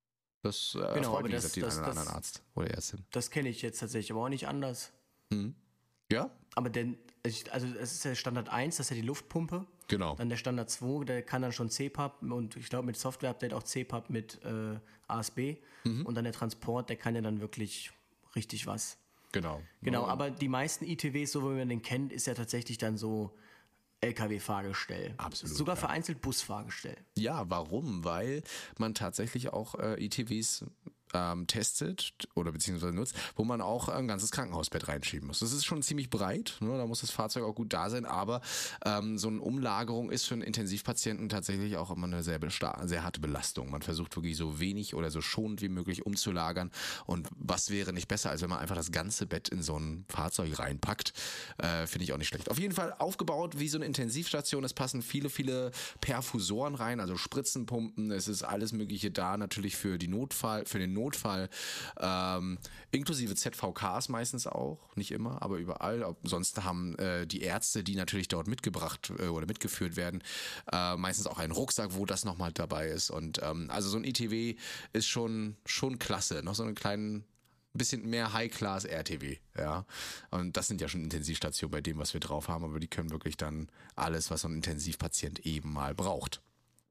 Speaker 1: das äh,
Speaker 4: Genau,
Speaker 1: freut,
Speaker 4: aber
Speaker 1: wie
Speaker 4: das-
Speaker 1: gesagt, den
Speaker 4: das-
Speaker 1: einen oder anderen
Speaker 4: das-
Speaker 1: Arzt oder Ärztin.
Speaker 4: Das kenne ich jetzt tatsächlich, aber auch nicht anders.
Speaker 1: Mhm. Ja,
Speaker 4: Aber denn, also es ist der Standard eins, das ist ja die Luftpumpe.
Speaker 1: genau.
Speaker 4: Dann der Standard zwei, der kann dann schon C PAP und ich glaube mit Software-Update auch C PAP mit äh, A S B.
Speaker 1: Mhm.
Speaker 4: Und dann der Transport, der kann ja dann wirklich richtig was.
Speaker 1: Genau.
Speaker 4: Genau, aber die meisten I T Ws, so wie man den kennt, ist ja tatsächlich dann so L K W-Fahrgestell.
Speaker 1: Absolut,
Speaker 4: Sogar
Speaker 1: ja.
Speaker 4: vereinzelt Busfahrgestell.
Speaker 1: Ja, warum? Weil man tatsächlich auch äh, I T Ws ähm, testet oder beziehungsweise nutzt, wo man auch ein ganzes Krankenhausbett reinschieben muss. Das ist schon ziemlich breit, ne? Da muss das Fahrzeug auch gut da sein, aber ähm, so eine Umlagerung ist für einen Intensivpatienten tatsächlich auch immer eine sehr, besta- sehr harte Belastung. Man versucht wirklich so wenig oder so schonend wie möglich umzulagern, und was wäre nicht besser, als wenn man einfach das ganze Bett in so ein Fahrzeug reinpackt, äh, finde ich auch nicht schlecht. Auf jeden Fall aufgebaut wie so eine Intensivstation, es passen viele, viele Perfusoren rein, also Spritzenpumpen, es ist alles mögliche da, natürlich für die Notfall, für den Notfall, ähm, inklusive Z V Ks meistens auch, nicht immer, aber überall. Ob, sonst haben äh, die Ärzte, die natürlich dort mitgebracht äh, oder mitgeführt werden, äh, meistens auch einen Rucksack, wo das nochmal dabei ist. Und ähm, also so ein I T W ist schon, schon klasse. Noch so einen kleinen, bisschen mehr High-Class-R T W, ja. Und das sind ja schon Intensivstationen bei dem, was wir drauf haben, aber die können wirklich dann alles, was so ein Intensivpatient eben mal braucht.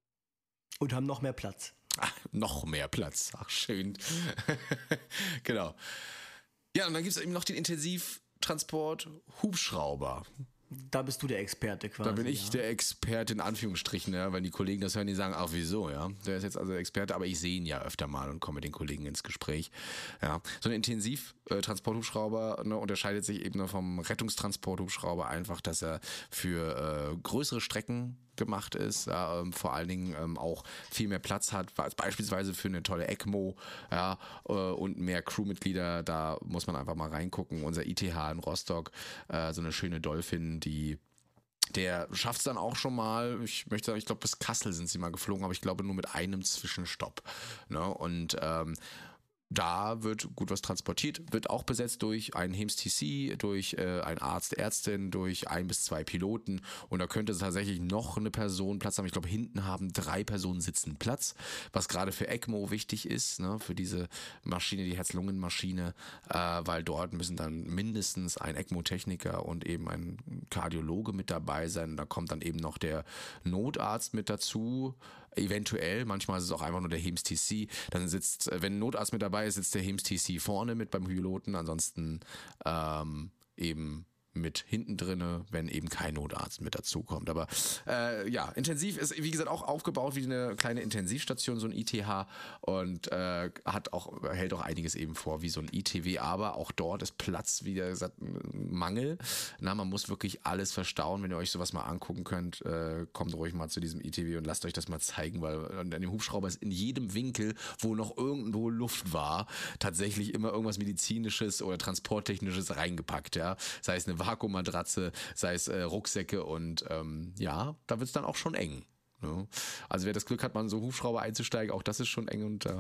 Speaker 4: Und haben noch mehr Platz.
Speaker 1: Ach, noch mehr Platz. Ach, schön. Genau. Ja, und dann gibt es eben noch den Intensivtransport Hubschrauber.
Speaker 4: Da bist du der Experte quasi.
Speaker 1: Da bin ich
Speaker 4: ja.
Speaker 1: der Experte in Anführungsstrichen, ja, wenn die Kollegen das hören, die sagen, ach wieso, ja. Der ist jetzt also der Experte, aber ich sehe ihn ja öfter mal und komme mit den Kollegen ins Gespräch. Ja. So ein Intensivtransporthubschrauber ne, unterscheidet sich eben noch vom Rettungstransporthubschrauber einfach, dass er für äh, größere Strecken gemacht ist, ja, ähm, vor allen Dingen ähm, auch viel mehr Platz hat, beispielsweise für eine tolle ECMO, ja, äh, und mehr Crewmitglieder, da muss man einfach mal reingucken. Unser I T H in Rostock, äh, so eine schöne Dolphin, die der schafft es dann auch schon mal, ich möchte sagen, ich glaube bis Kassel sind sie mal geflogen, aber ich glaube nur mit einem Zwischenstopp. Ne? Und ähm, da wird gut was transportiert, wird auch besetzt durch einen H E M S T C, durch äh, einen Arzt, Ärztin, durch ein bis zwei Piloten, und da könnte tatsächlich noch eine Person Platz haben. Ich glaube, hinten haben drei Personen sitzen Platz, was gerade für ECMO wichtig ist, ne, für diese Maschine, die Herz-Lungen-Maschine, äh, weil dort müssen dann mindestens ein ECMO-Techniker und eben ein Kardiologe mit dabei sein. Da kommt dann eben noch der Notarzt mit dazu, eventuell, manchmal ist es auch einfach nur der H E M S T C, dann sitzt, wenn ein Notarzt mit dabei ist, sitzt der H E M S T C vorne mit beim Piloten, ansonsten ähm, eben mit hinten drinne, wenn eben kein Notarzt mit dazukommt. Aber äh, ja, intensiv ist, wie gesagt, auch aufgebaut wie eine kleine Intensivstation, so ein I T H, und äh, hat auch, hält auch einiges eben vor wie so ein I T W, aber auch dort ist Platz, wie gesagt, Mangel. Na, man muss wirklich alles verstauen. Wenn ihr euch sowas mal angucken könnt, äh, kommt ruhig mal zu diesem I T W und lasst euch das mal zeigen, weil an dem Hubschrauber ist in jedem Winkel, wo noch irgendwo Luft war, tatsächlich immer irgendwas Medizinisches oder Transporttechnisches reingepackt, ja. Sei es eine Vakuummatratze, sei es äh, Rucksäcke, und ähm, ja, da wird es dann auch schon eng. Ne? Also wer das Glück hat, mal in so einen Hubschrauber einzusteigen, auch das ist schon eng, und da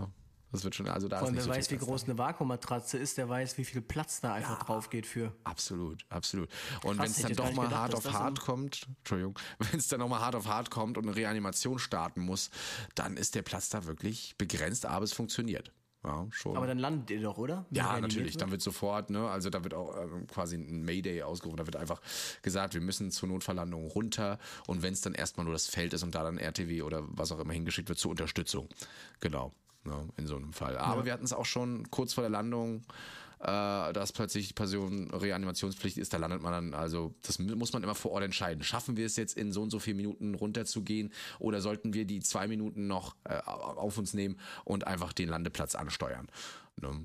Speaker 1: Das wird schon, also da
Speaker 4: Vor
Speaker 1: ist
Speaker 4: allem,
Speaker 1: nicht
Speaker 4: wer
Speaker 1: so
Speaker 4: weiß,
Speaker 1: viel
Speaker 4: wie
Speaker 1: Platz
Speaker 4: groß eine Vakuummatratze ist, der weiß, wie viel Platz da einfach drauf geht für.
Speaker 1: da. Absolut, absolut. Und
Speaker 4: Krass,
Speaker 1: wenn es
Speaker 4: hätte
Speaker 1: dann
Speaker 4: ich gar
Speaker 1: doch
Speaker 4: nicht
Speaker 1: mal
Speaker 4: gedacht,
Speaker 1: hart
Speaker 4: dass
Speaker 1: auf
Speaker 4: das
Speaker 1: hart
Speaker 4: im-
Speaker 1: kommt, Entschuldigung, wenn es dann noch mal hart auf hart kommt und eine Reanimation starten muss, dann ist der Platz da wirklich begrenzt, aber es funktioniert. Ja, schon.
Speaker 4: Aber dann landet ihr doch, oder? Wenn
Speaker 1: Ja,
Speaker 4: reanimiert
Speaker 1: natürlich.
Speaker 4: wird?
Speaker 1: Dann wird sofort, ne, also da wird auch ähm, quasi ein Mayday ausgerufen. Da wird einfach gesagt, wir müssen zur Notfalllandung runter und wenn es dann erstmal nur das Feld ist und da dann R T W oder was auch immer hingeschickt wird zur Unterstützung. Genau, ne, in so einem Fall. Aber wir hatten es auch schon kurz vor der Landung, äh, dass plötzlich die Person Reanimationspflicht ist, da landet man dann, also das muss man immer vor Ort entscheiden. Schaffen wir es jetzt in so und so vier Minuten runterzugehen oder sollten wir die zwei Minuten noch äh, auf uns nehmen und einfach den Landeplatz ansteuern? Ne?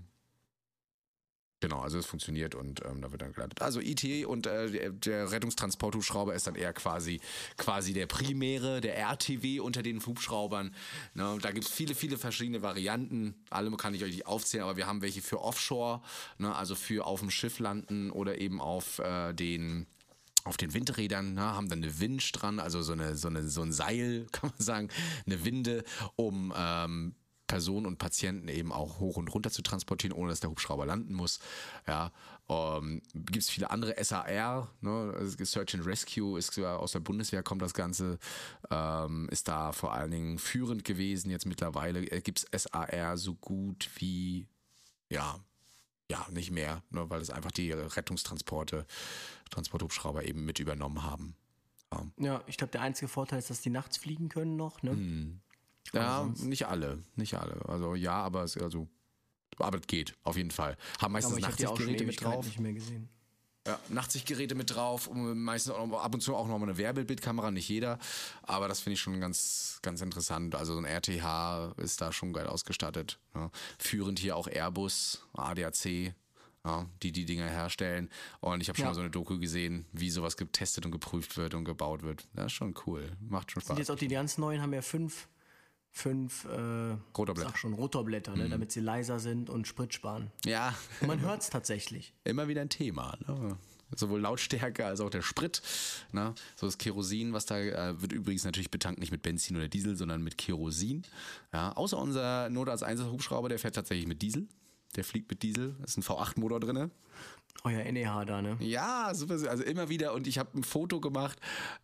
Speaker 1: Genau, also es funktioniert und ähm, da wird dann gelandet. Also I T und äh, der, der Rettungstransporthubschrauber ist dann eher quasi quasi der primäre, der R T W unter den Hubschraubern. Ne, da gibt es viele, viele verschiedene Varianten. Alle kann ich euch nicht aufzählen, aber wir haben welche für Offshore, ne, also für auf dem Schiff landen oder eben auf äh, den auf den Windrädern, ne, haben dann eine Winch dran, also so eine so eine so ein Seil, kann man sagen, eine Winde, um ähm, Personen und Patienten eben auch hoch und runter zu transportieren, ohne dass der Hubschrauber landen muss. Ja, ähm, gibt es viele andere S A R, ne, Search and Rescue ist ja aus der Bundeswehr, kommt das Ganze, ähm, ist da vor allen Dingen führend gewesen. Jetzt mittlerweile gibt es S A R so gut wie, ja, ja, nicht mehr, ne, weil es einfach die Rettungstransporte, Transporthubschrauber eben mit übernommen haben. Ja,
Speaker 4: Ja, ich glaube, der einzige Vorteil ist, dass die nachts fliegen können noch, ne?
Speaker 1: Hm. Ja, nicht alle, nicht alle. Also ja, aber es also, aber es geht auf jeden Fall. Haben meistens
Speaker 4: Aber ich habe die auch schon
Speaker 1: Nachtsichtgeräte mit
Speaker 4: Ewigkeit
Speaker 1: drauf.
Speaker 4: nicht mehr gesehen.
Speaker 1: Ja, Nachtsichtgeräte mit drauf, und meistens auch noch, ab und zu auch noch mal eine Wehrbildkamera, nicht jeder, aber das finde ich schon ganz, ganz interessant. Also so ein R T H ist da schon geil ausgestattet. Ja. Führend hier auch Airbus, A D A C, ja, die die Dinger herstellen. Und ich habe schon
Speaker 4: Ja.
Speaker 1: mal so eine Doku gesehen, wie sowas getestet und geprüft wird und gebaut wird. Das ist schon cool, macht schon
Speaker 4: Sind
Speaker 1: Spaß.
Speaker 4: jetzt auch die ganz neuen, haben ja fünf, fünf äh,
Speaker 1: Rotorblätter.
Speaker 4: sag schon, Rotorblätter, ne, damit sie leiser sind und Sprit sparen.
Speaker 1: Ja,
Speaker 4: Und man hört es tatsächlich.
Speaker 1: immer wieder ein Thema. Ne? Sowohl Lautstärke als auch der Sprit. Ne? So das Kerosin, was da äh, wird übrigens natürlich betankt, nicht mit Benzin oder Diesel, sondern mit Kerosin. Ja? Außer unser Notarzt-Einsatz-Hubschrauber, der fährt tatsächlich mit Diesel. Der fliegt mit Diesel. Da ist ein V acht Motor drin.
Speaker 4: Euer N E H da, ne?
Speaker 1: Ja, super. Also immer wieder. Und ich habe ein Foto gemacht.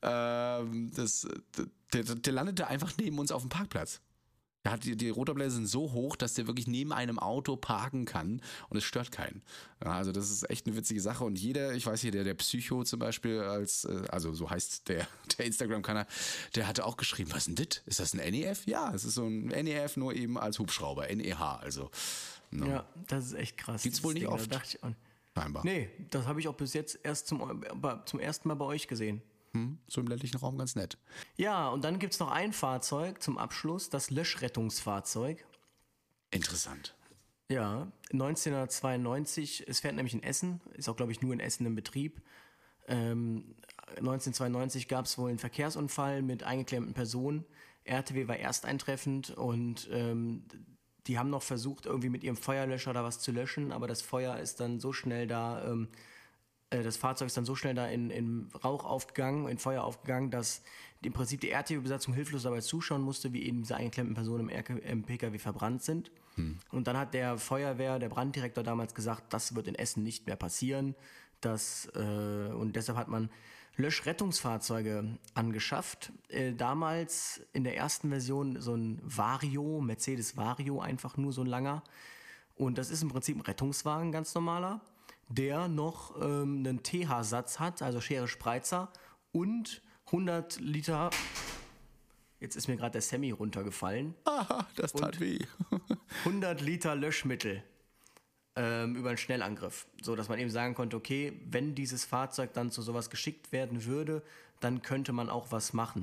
Speaker 1: Ähm, das, der, der landete einfach neben uns auf dem Parkplatz. Der hat, die, die Rotorblätter sind so hoch, dass der wirklich neben einem Auto parken kann und es stört keinen. Ja, also das ist echt eine witzige Sache und jeder, ich weiß hier, der, der Psycho zum Beispiel, als, äh, also so heißt der, der Instagram-Kanal, der hatte auch geschrieben, was ist denn das? Ist das ein N E F? Ja, es ist so ein N E F, nur eben als Hubschrauber, N E H, also. No.
Speaker 4: Ja, das ist echt krass.
Speaker 1: Gibt's
Speaker 4: dieses
Speaker 1: wohl nicht
Speaker 4: Ding, da
Speaker 1: oft.
Speaker 4: dachte ich auch-
Speaker 1: Scheinbar.
Speaker 4: Nee, das habe ich auch bis jetzt erst zum, zum ersten Mal bei euch gesehen.
Speaker 1: Hm, so im ländlichen Raum ganz nett.
Speaker 4: Ja, und dann gibt es noch ein Fahrzeug zum Abschluss, das Löschrettungsfahrzeug.
Speaker 1: Interessant.
Speaker 4: Ja, neunzehnhundertzweiundneunzig, es fährt nämlich in Essen, ist auch, glaube ich, nur in Essen im Betrieb. Ähm, neunzehnhundertzweiundneunzig gab es wohl einen Verkehrsunfall mit eingeklemmten Personen. R T W war ersteintreffend und ähm, die haben noch versucht, irgendwie mit ihrem Feuerlöscher da was zu löschen, aber das Feuer ist dann so schnell da, ähm, äh, das Fahrzeug ist dann so schnell da in, in Rauch aufgegangen, in Feuer aufgegangen, dass im Prinzip die R T W-Besatzung hilflos dabei zuschauen musste, wie eben diese eingeklemmten Personen im, R K im P K W verbrannt sind. Und dann hat der Feuerwehr, der Branddirektor damals gesagt, das wird in Essen nicht mehr passieren. Das, äh, und deshalb hat man Löschrettungsfahrzeuge angeschafft. Äh, damals in der ersten Version so ein Vario, Mercedes Vario, einfach nur so ein langer. Und das ist im Prinzip ein Rettungswagen, ganz normaler, der noch ähm, einen T H-Satz hat, also Schere Spreizer und hundert Liter. Jetzt ist mir gerade der Semi runtergefallen.
Speaker 1: Aha, das tat
Speaker 4: Und-
Speaker 1: weh.
Speaker 4: hundert Liter Löschmittel ähm, über einen Schnellangriff. So, dass man eben sagen konnte, okay, wenn dieses Fahrzeug dann zu sowas geschickt werden würde, dann könnte man auch was machen.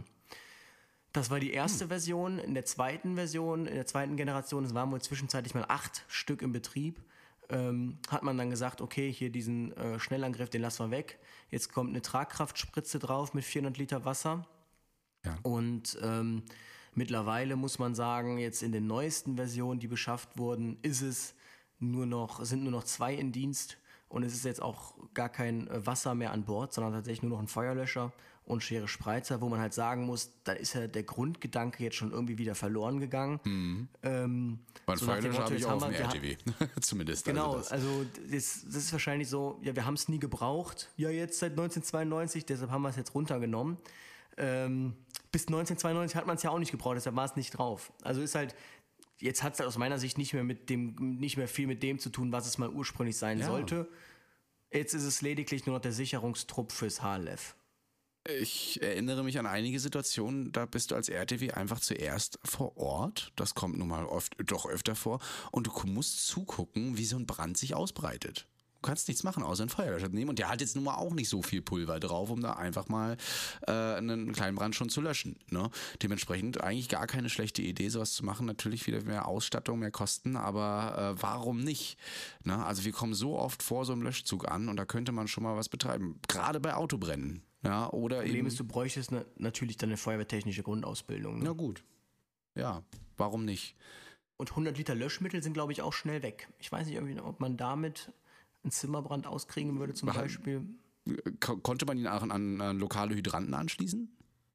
Speaker 4: Das war die erste
Speaker 1: Hm.
Speaker 4: Version. In der zweiten Version, in der zweiten Generation, es waren wohl zwischenzeitlich mal acht Stück im Betrieb, ähm, hat man dann gesagt, okay, hier diesen äh, Schnellangriff, den lassen wir weg. Jetzt kommt eine Tragkraftspritze drauf mit vierhundert Liter Wasser.
Speaker 1: Ja.
Speaker 4: Und ähm, mittlerweile muss man sagen, jetzt in den neuesten Versionen, die beschafft wurden, ist es nur noch, sind nur noch zwei in Dienst und es ist jetzt auch gar kein äh, Wasser mehr an Bord, sondern tatsächlich nur noch ein Feuerlöscher und Schere Spreizer, wo man halt sagen muss, da ist ja der Grundgedanke jetzt schon irgendwie wieder verloren gegangen.
Speaker 1: Mhm.
Speaker 4: Ähm,
Speaker 1: Weil
Speaker 4: so nach dem
Speaker 1: Feuerlöscher
Speaker 4: Motto,
Speaker 1: habe ich
Speaker 4: jetzt
Speaker 1: auch auf
Speaker 4: haben
Speaker 1: dem
Speaker 4: wir-
Speaker 1: R
Speaker 4: wir
Speaker 1: T W. Zumindest.
Speaker 4: Genau,
Speaker 1: Also das.
Speaker 4: also das, das ist wahrscheinlich so, ja, wir haben es nie gebraucht, ja jetzt seit neunzehnhundertzweiundneunzig, deshalb haben wir es jetzt runtergenommen. Ähm, bis neunzehnhundertzweiundneunzig hat man es ja auch nicht gebraucht, deshalb war es nicht drauf. Also ist halt, jetzt hat es aus meiner Sicht nicht mehr mit dem, nicht mehr viel mit dem zu tun, was es mal ursprünglich sein
Speaker 1: Ja.
Speaker 4: sollte. Jetzt ist es lediglich nur noch der Sicherungstrupp fürs H L F.
Speaker 1: Ich erinnere mich an einige Situationen, da bist du als R T W einfach zuerst vor Ort. Das kommt nun mal oft, doch öfter vor. Und du musst zugucken, wie so ein Brand sich ausbreitet. Du kannst nichts machen, außer einen Feuerlöscher nehmen. Und der hat jetzt nun mal auch nicht so viel Pulver drauf, um da einfach mal äh, einen kleinen Brand schon zu löschen. Ne? Dementsprechend eigentlich gar keine schlechte Idee, sowas zu machen. Natürlich wieder mehr Ausstattung, mehr Kosten, aber äh, warum nicht? Ne? Also wir kommen so oft vor so einem Löschzug an und da könnte man schon mal was betreiben. Gerade bei Autobrennen. Ja, oder
Speaker 4: Problem
Speaker 1: eben,
Speaker 4: ist, du bräuchtest ne, natürlich dann eine feuerwehrtechnische Grundausbildung. Ne?
Speaker 1: na gut. Ja, warum nicht?
Speaker 4: Und hundert Liter Löschmittel sind, glaube ich, auch schnell weg. Ich weiß nicht, irgendwie, ob man damit einen Zimmerbrand auskriegen würde zum
Speaker 1: Machen-
Speaker 4: Beispiel.
Speaker 1: Ko- konnte man ihn auch an, an lokale Hydranten anschließen?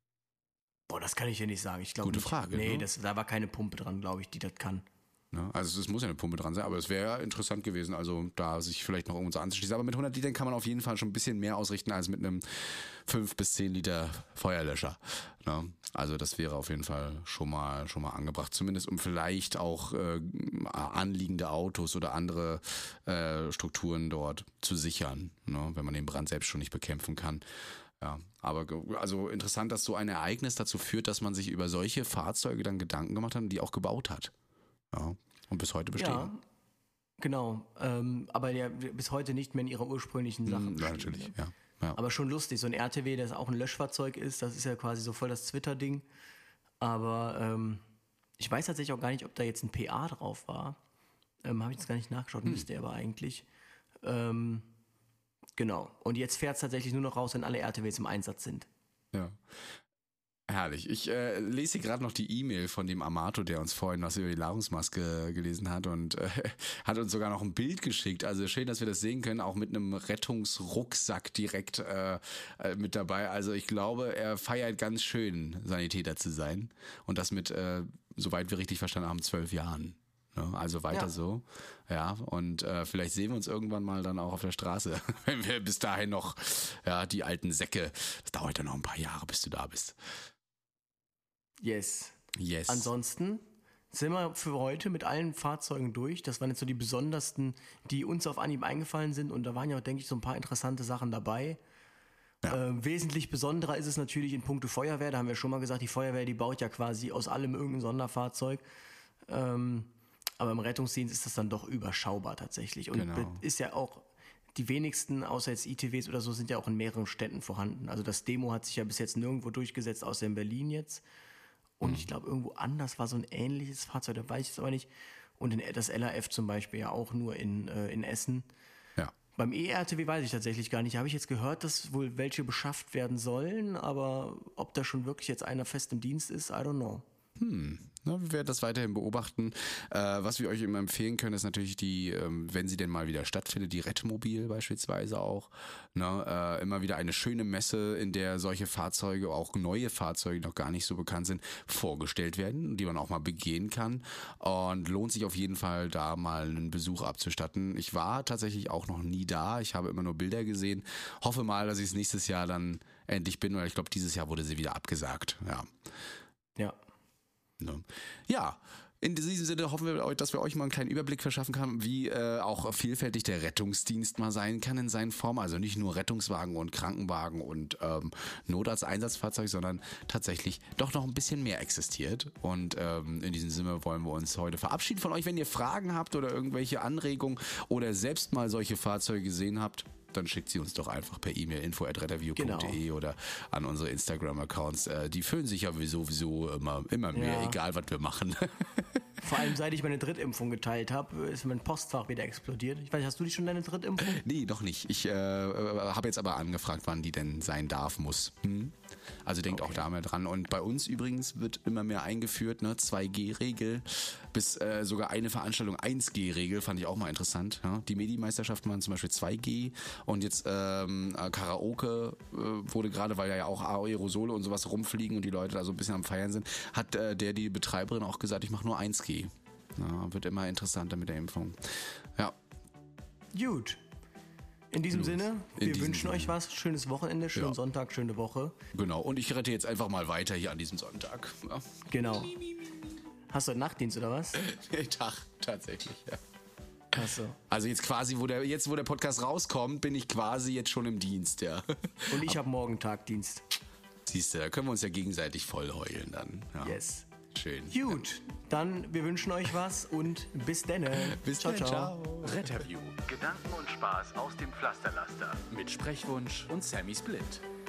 Speaker 4: Boah, das kann ich dir nicht sagen. Ich glaube
Speaker 1: Gute
Speaker 4: nicht.
Speaker 1: Frage,
Speaker 4: Nee,
Speaker 1: ne?
Speaker 4: das, da war keine Pumpe dran, glaube ich, die das kann.
Speaker 1: Ne? Also es muss ja eine Pumpe dran sein, aber es wäre interessant gewesen, also da sich vielleicht noch irgendwo so anzuschließen. Aber mit hundert Litern kann man auf jeden Fall schon ein bisschen mehr ausrichten als mit einem fünf bis zehn Liter Feuerlöscher. Ne? Also das wäre auf jeden Fall schon mal schon mal angebracht, zumindest um vielleicht auch äh, anliegende Autos oder andere äh, Strukturen dort zu sichern, ne? Wenn man den Brand selbst schon nicht bekämpfen kann. Ja, aber ge- also interessant, dass so ein Ereignis dazu führt, dass man sich über solche Fahrzeuge dann Gedanken gemacht hat und die auch gebaut hat. Ja, und bis heute bestehen.
Speaker 4: Ja, genau. Ähm, aber ja, bis heute nicht mehr in ihrer ursprünglichen Sache.
Speaker 1: Hm, ja,
Speaker 4: bestehen,
Speaker 1: natürlich,
Speaker 4: ne?
Speaker 1: ja. ja.
Speaker 4: Aber schon lustig, so ein R T W, das auch ein Löschfahrzeug ist, das ist ja quasi so voll das Twitter-Ding. Aber ähm, ich weiß tatsächlich auch gar nicht, ob da jetzt ein P A drauf war. Ähm, Habe ich jetzt gar nicht nachgeschaut, müsste er aber eigentlich. Ähm, genau. Und jetzt fährt es tatsächlich nur noch raus, wenn alle R T Ws im Einsatz sind.
Speaker 1: Ja. Herrlich. Ich äh, lese hier gerade noch die E-Mail von dem Amato, der uns vorhin was über die Nahrungsmaske gelesen hat und äh, hat uns sogar noch ein Bild geschickt. Also schön, dass wir das sehen können, auch mit einem Rettungsrucksack direkt äh, äh, mit dabei. Also ich glaube, er feiert ganz schön, Sanitäter zu sein. Und das mit, äh, soweit wir richtig verstanden haben, zwölf Jahren. Ne? Also weiter
Speaker 4: Ja.
Speaker 1: so. Ja, und äh, vielleicht sehen wir uns irgendwann mal dann auch auf der Straße, wenn wir bis dahin noch, ja, die alten Säcke, das dauert ja noch ein paar Jahre, bis du da bist.
Speaker 4: Yes.
Speaker 1: Yes.
Speaker 4: Ansonsten sind wir für heute mit allen Fahrzeugen durch. Das waren jetzt so die besondersten, die uns auf Anhieb eingefallen sind. Und da waren ja auch, denke ich, so ein paar interessante Sachen dabei.
Speaker 1: Ja.
Speaker 4: Äh, wesentlich besonderer ist es natürlich in puncto Feuerwehr. Da haben wir schon mal gesagt, die Feuerwehr, die baut ja quasi aus allem irgendein Sonderfahrzeug. Ähm, aber im Rettungsdienst ist das dann doch überschaubar tatsächlich. Und
Speaker 1: Genau.
Speaker 4: das ist ja auch, die wenigsten, außer jetzt I T Ws oder so, sind ja auch in mehreren Städten vorhanden. Also das Demo hat sich ja bis jetzt nirgendwo durchgesetzt, außer in Berlin jetzt. Und ich glaube, irgendwo anders war so ein ähnliches Fahrzeug, da weiß ich es aber nicht. Und in, das L R F zum Beispiel ja auch nur in, äh, in Essen.
Speaker 1: Ja.
Speaker 4: Beim E R T W weiß ich tatsächlich gar nicht. Habe ich jetzt gehört, dass wohl welche beschafft werden sollen, aber ob da schon wirklich jetzt einer fest im Dienst ist, I don't know.
Speaker 1: Hm. Na, wir werden das weiterhin beobachten. Äh, was wir euch immer empfehlen können, ist natürlich die, ähm, wenn sie denn mal wieder stattfindet, die Rettmobil beispielsweise auch. Ne? Äh, immer wieder eine schöne Messe, in der solche Fahrzeuge, auch neue Fahrzeuge, die noch gar nicht so bekannt sind, vorgestellt werden, die man auch mal begehen kann. Und lohnt sich auf jeden Fall, da mal einen Besuch abzustatten. Ich war tatsächlich auch noch nie da. Ich habe immer nur Bilder gesehen. Hoffe mal, dass ich es nächstes Jahr dann endlich bin, weil ich glaube, dieses Jahr wurde sie wieder abgesagt. Ja.
Speaker 4: Ja.
Speaker 1: Ne? Ja, in diesem Sinne hoffen wir, dass wir euch mal einen kleinen Überblick verschaffen können, wie äh, auch vielfältig der Rettungsdienst mal sein kann in seinen Formen. Also nicht nur Rettungswagen und Krankenwagen und ähm, Notarzteinsatzfahrzeug, sondern tatsächlich doch noch ein bisschen mehr existiert. Und ähm, in diesem Sinne wollen wir uns heute verabschieden von euch. Wenn ihr Fragen habt oder irgendwelche Anregungen oder selbst mal solche Fahrzeuge gesehen habt, dann schickt sie uns doch einfach per E-Mail info at retterview punkt de
Speaker 4: Genau.
Speaker 1: oder an unsere Instagram-Accounts. Äh, die füllen sich ja sowieso immer, immer mehr,
Speaker 4: Ja.
Speaker 1: egal was wir machen.
Speaker 4: Vor allem seit ich meine Drittimpfung geteilt habe, ist mein Postfach wieder explodiert. Ich weiß, hast du die schon deine Drittimpfung?
Speaker 1: Nee, noch nicht. Ich äh, habe jetzt aber angefragt, wann die denn sein darf, muss. Hm? Also denkt auch da mal dran. Und bei uns übrigens wird immer mehr eingeführt, ne, zwei G Regel.
Speaker 6: bis äh, sogar eine Veranstaltung eins G Regel, fand ich auch mal interessant. Ja? Die Medi-Meisterschaften waren zum Beispiel zwei G und jetzt ähm, Karaoke äh, wurde gerade, weil ja auch Aerosole und sowas rumfliegen und die Leute da so ein bisschen am Feiern sind, hat äh, der die Betreiberin auch gesagt, ich mache nur eins G. Ja, wird immer interessanter mit der Impfung. Ja.
Speaker 4: Gut. In diesem
Speaker 6: Gut.
Speaker 4: Sinne,
Speaker 6: In
Speaker 4: wir
Speaker 6: diesem
Speaker 4: wünschen
Speaker 6: Sinne.
Speaker 4: euch was. Schönes Wochenende, schönen
Speaker 6: Ja.
Speaker 4: Sonntag, schöne Woche.
Speaker 6: Genau, und ich rette jetzt einfach mal weiter hier an diesem Sonntag. Ja.
Speaker 4: Genau. Hast du einen Nachtdienst oder was?
Speaker 6: Tag, tatsächlich, ja.
Speaker 4: Achso.
Speaker 6: Also jetzt quasi, wo der, jetzt wo der Podcast rauskommt, bin ich quasi jetzt schon im Dienst, ja.
Speaker 4: Und ich habe morgen Tagdienst.
Speaker 6: Siehst du, da können wir uns ja gegenseitig voll heulen dann. Ja.
Speaker 4: Yes.
Speaker 6: Schön.
Speaker 4: Gut, dann wir wünschen euch was und bis denne.
Speaker 6: Bis
Speaker 4: ciao,
Speaker 6: dann,
Speaker 4: ciao.
Speaker 2: Retterview
Speaker 3: Gedanken und Spaß aus dem Pflasterlaster.
Speaker 2: mit Sprechwunsch und Sammy Split.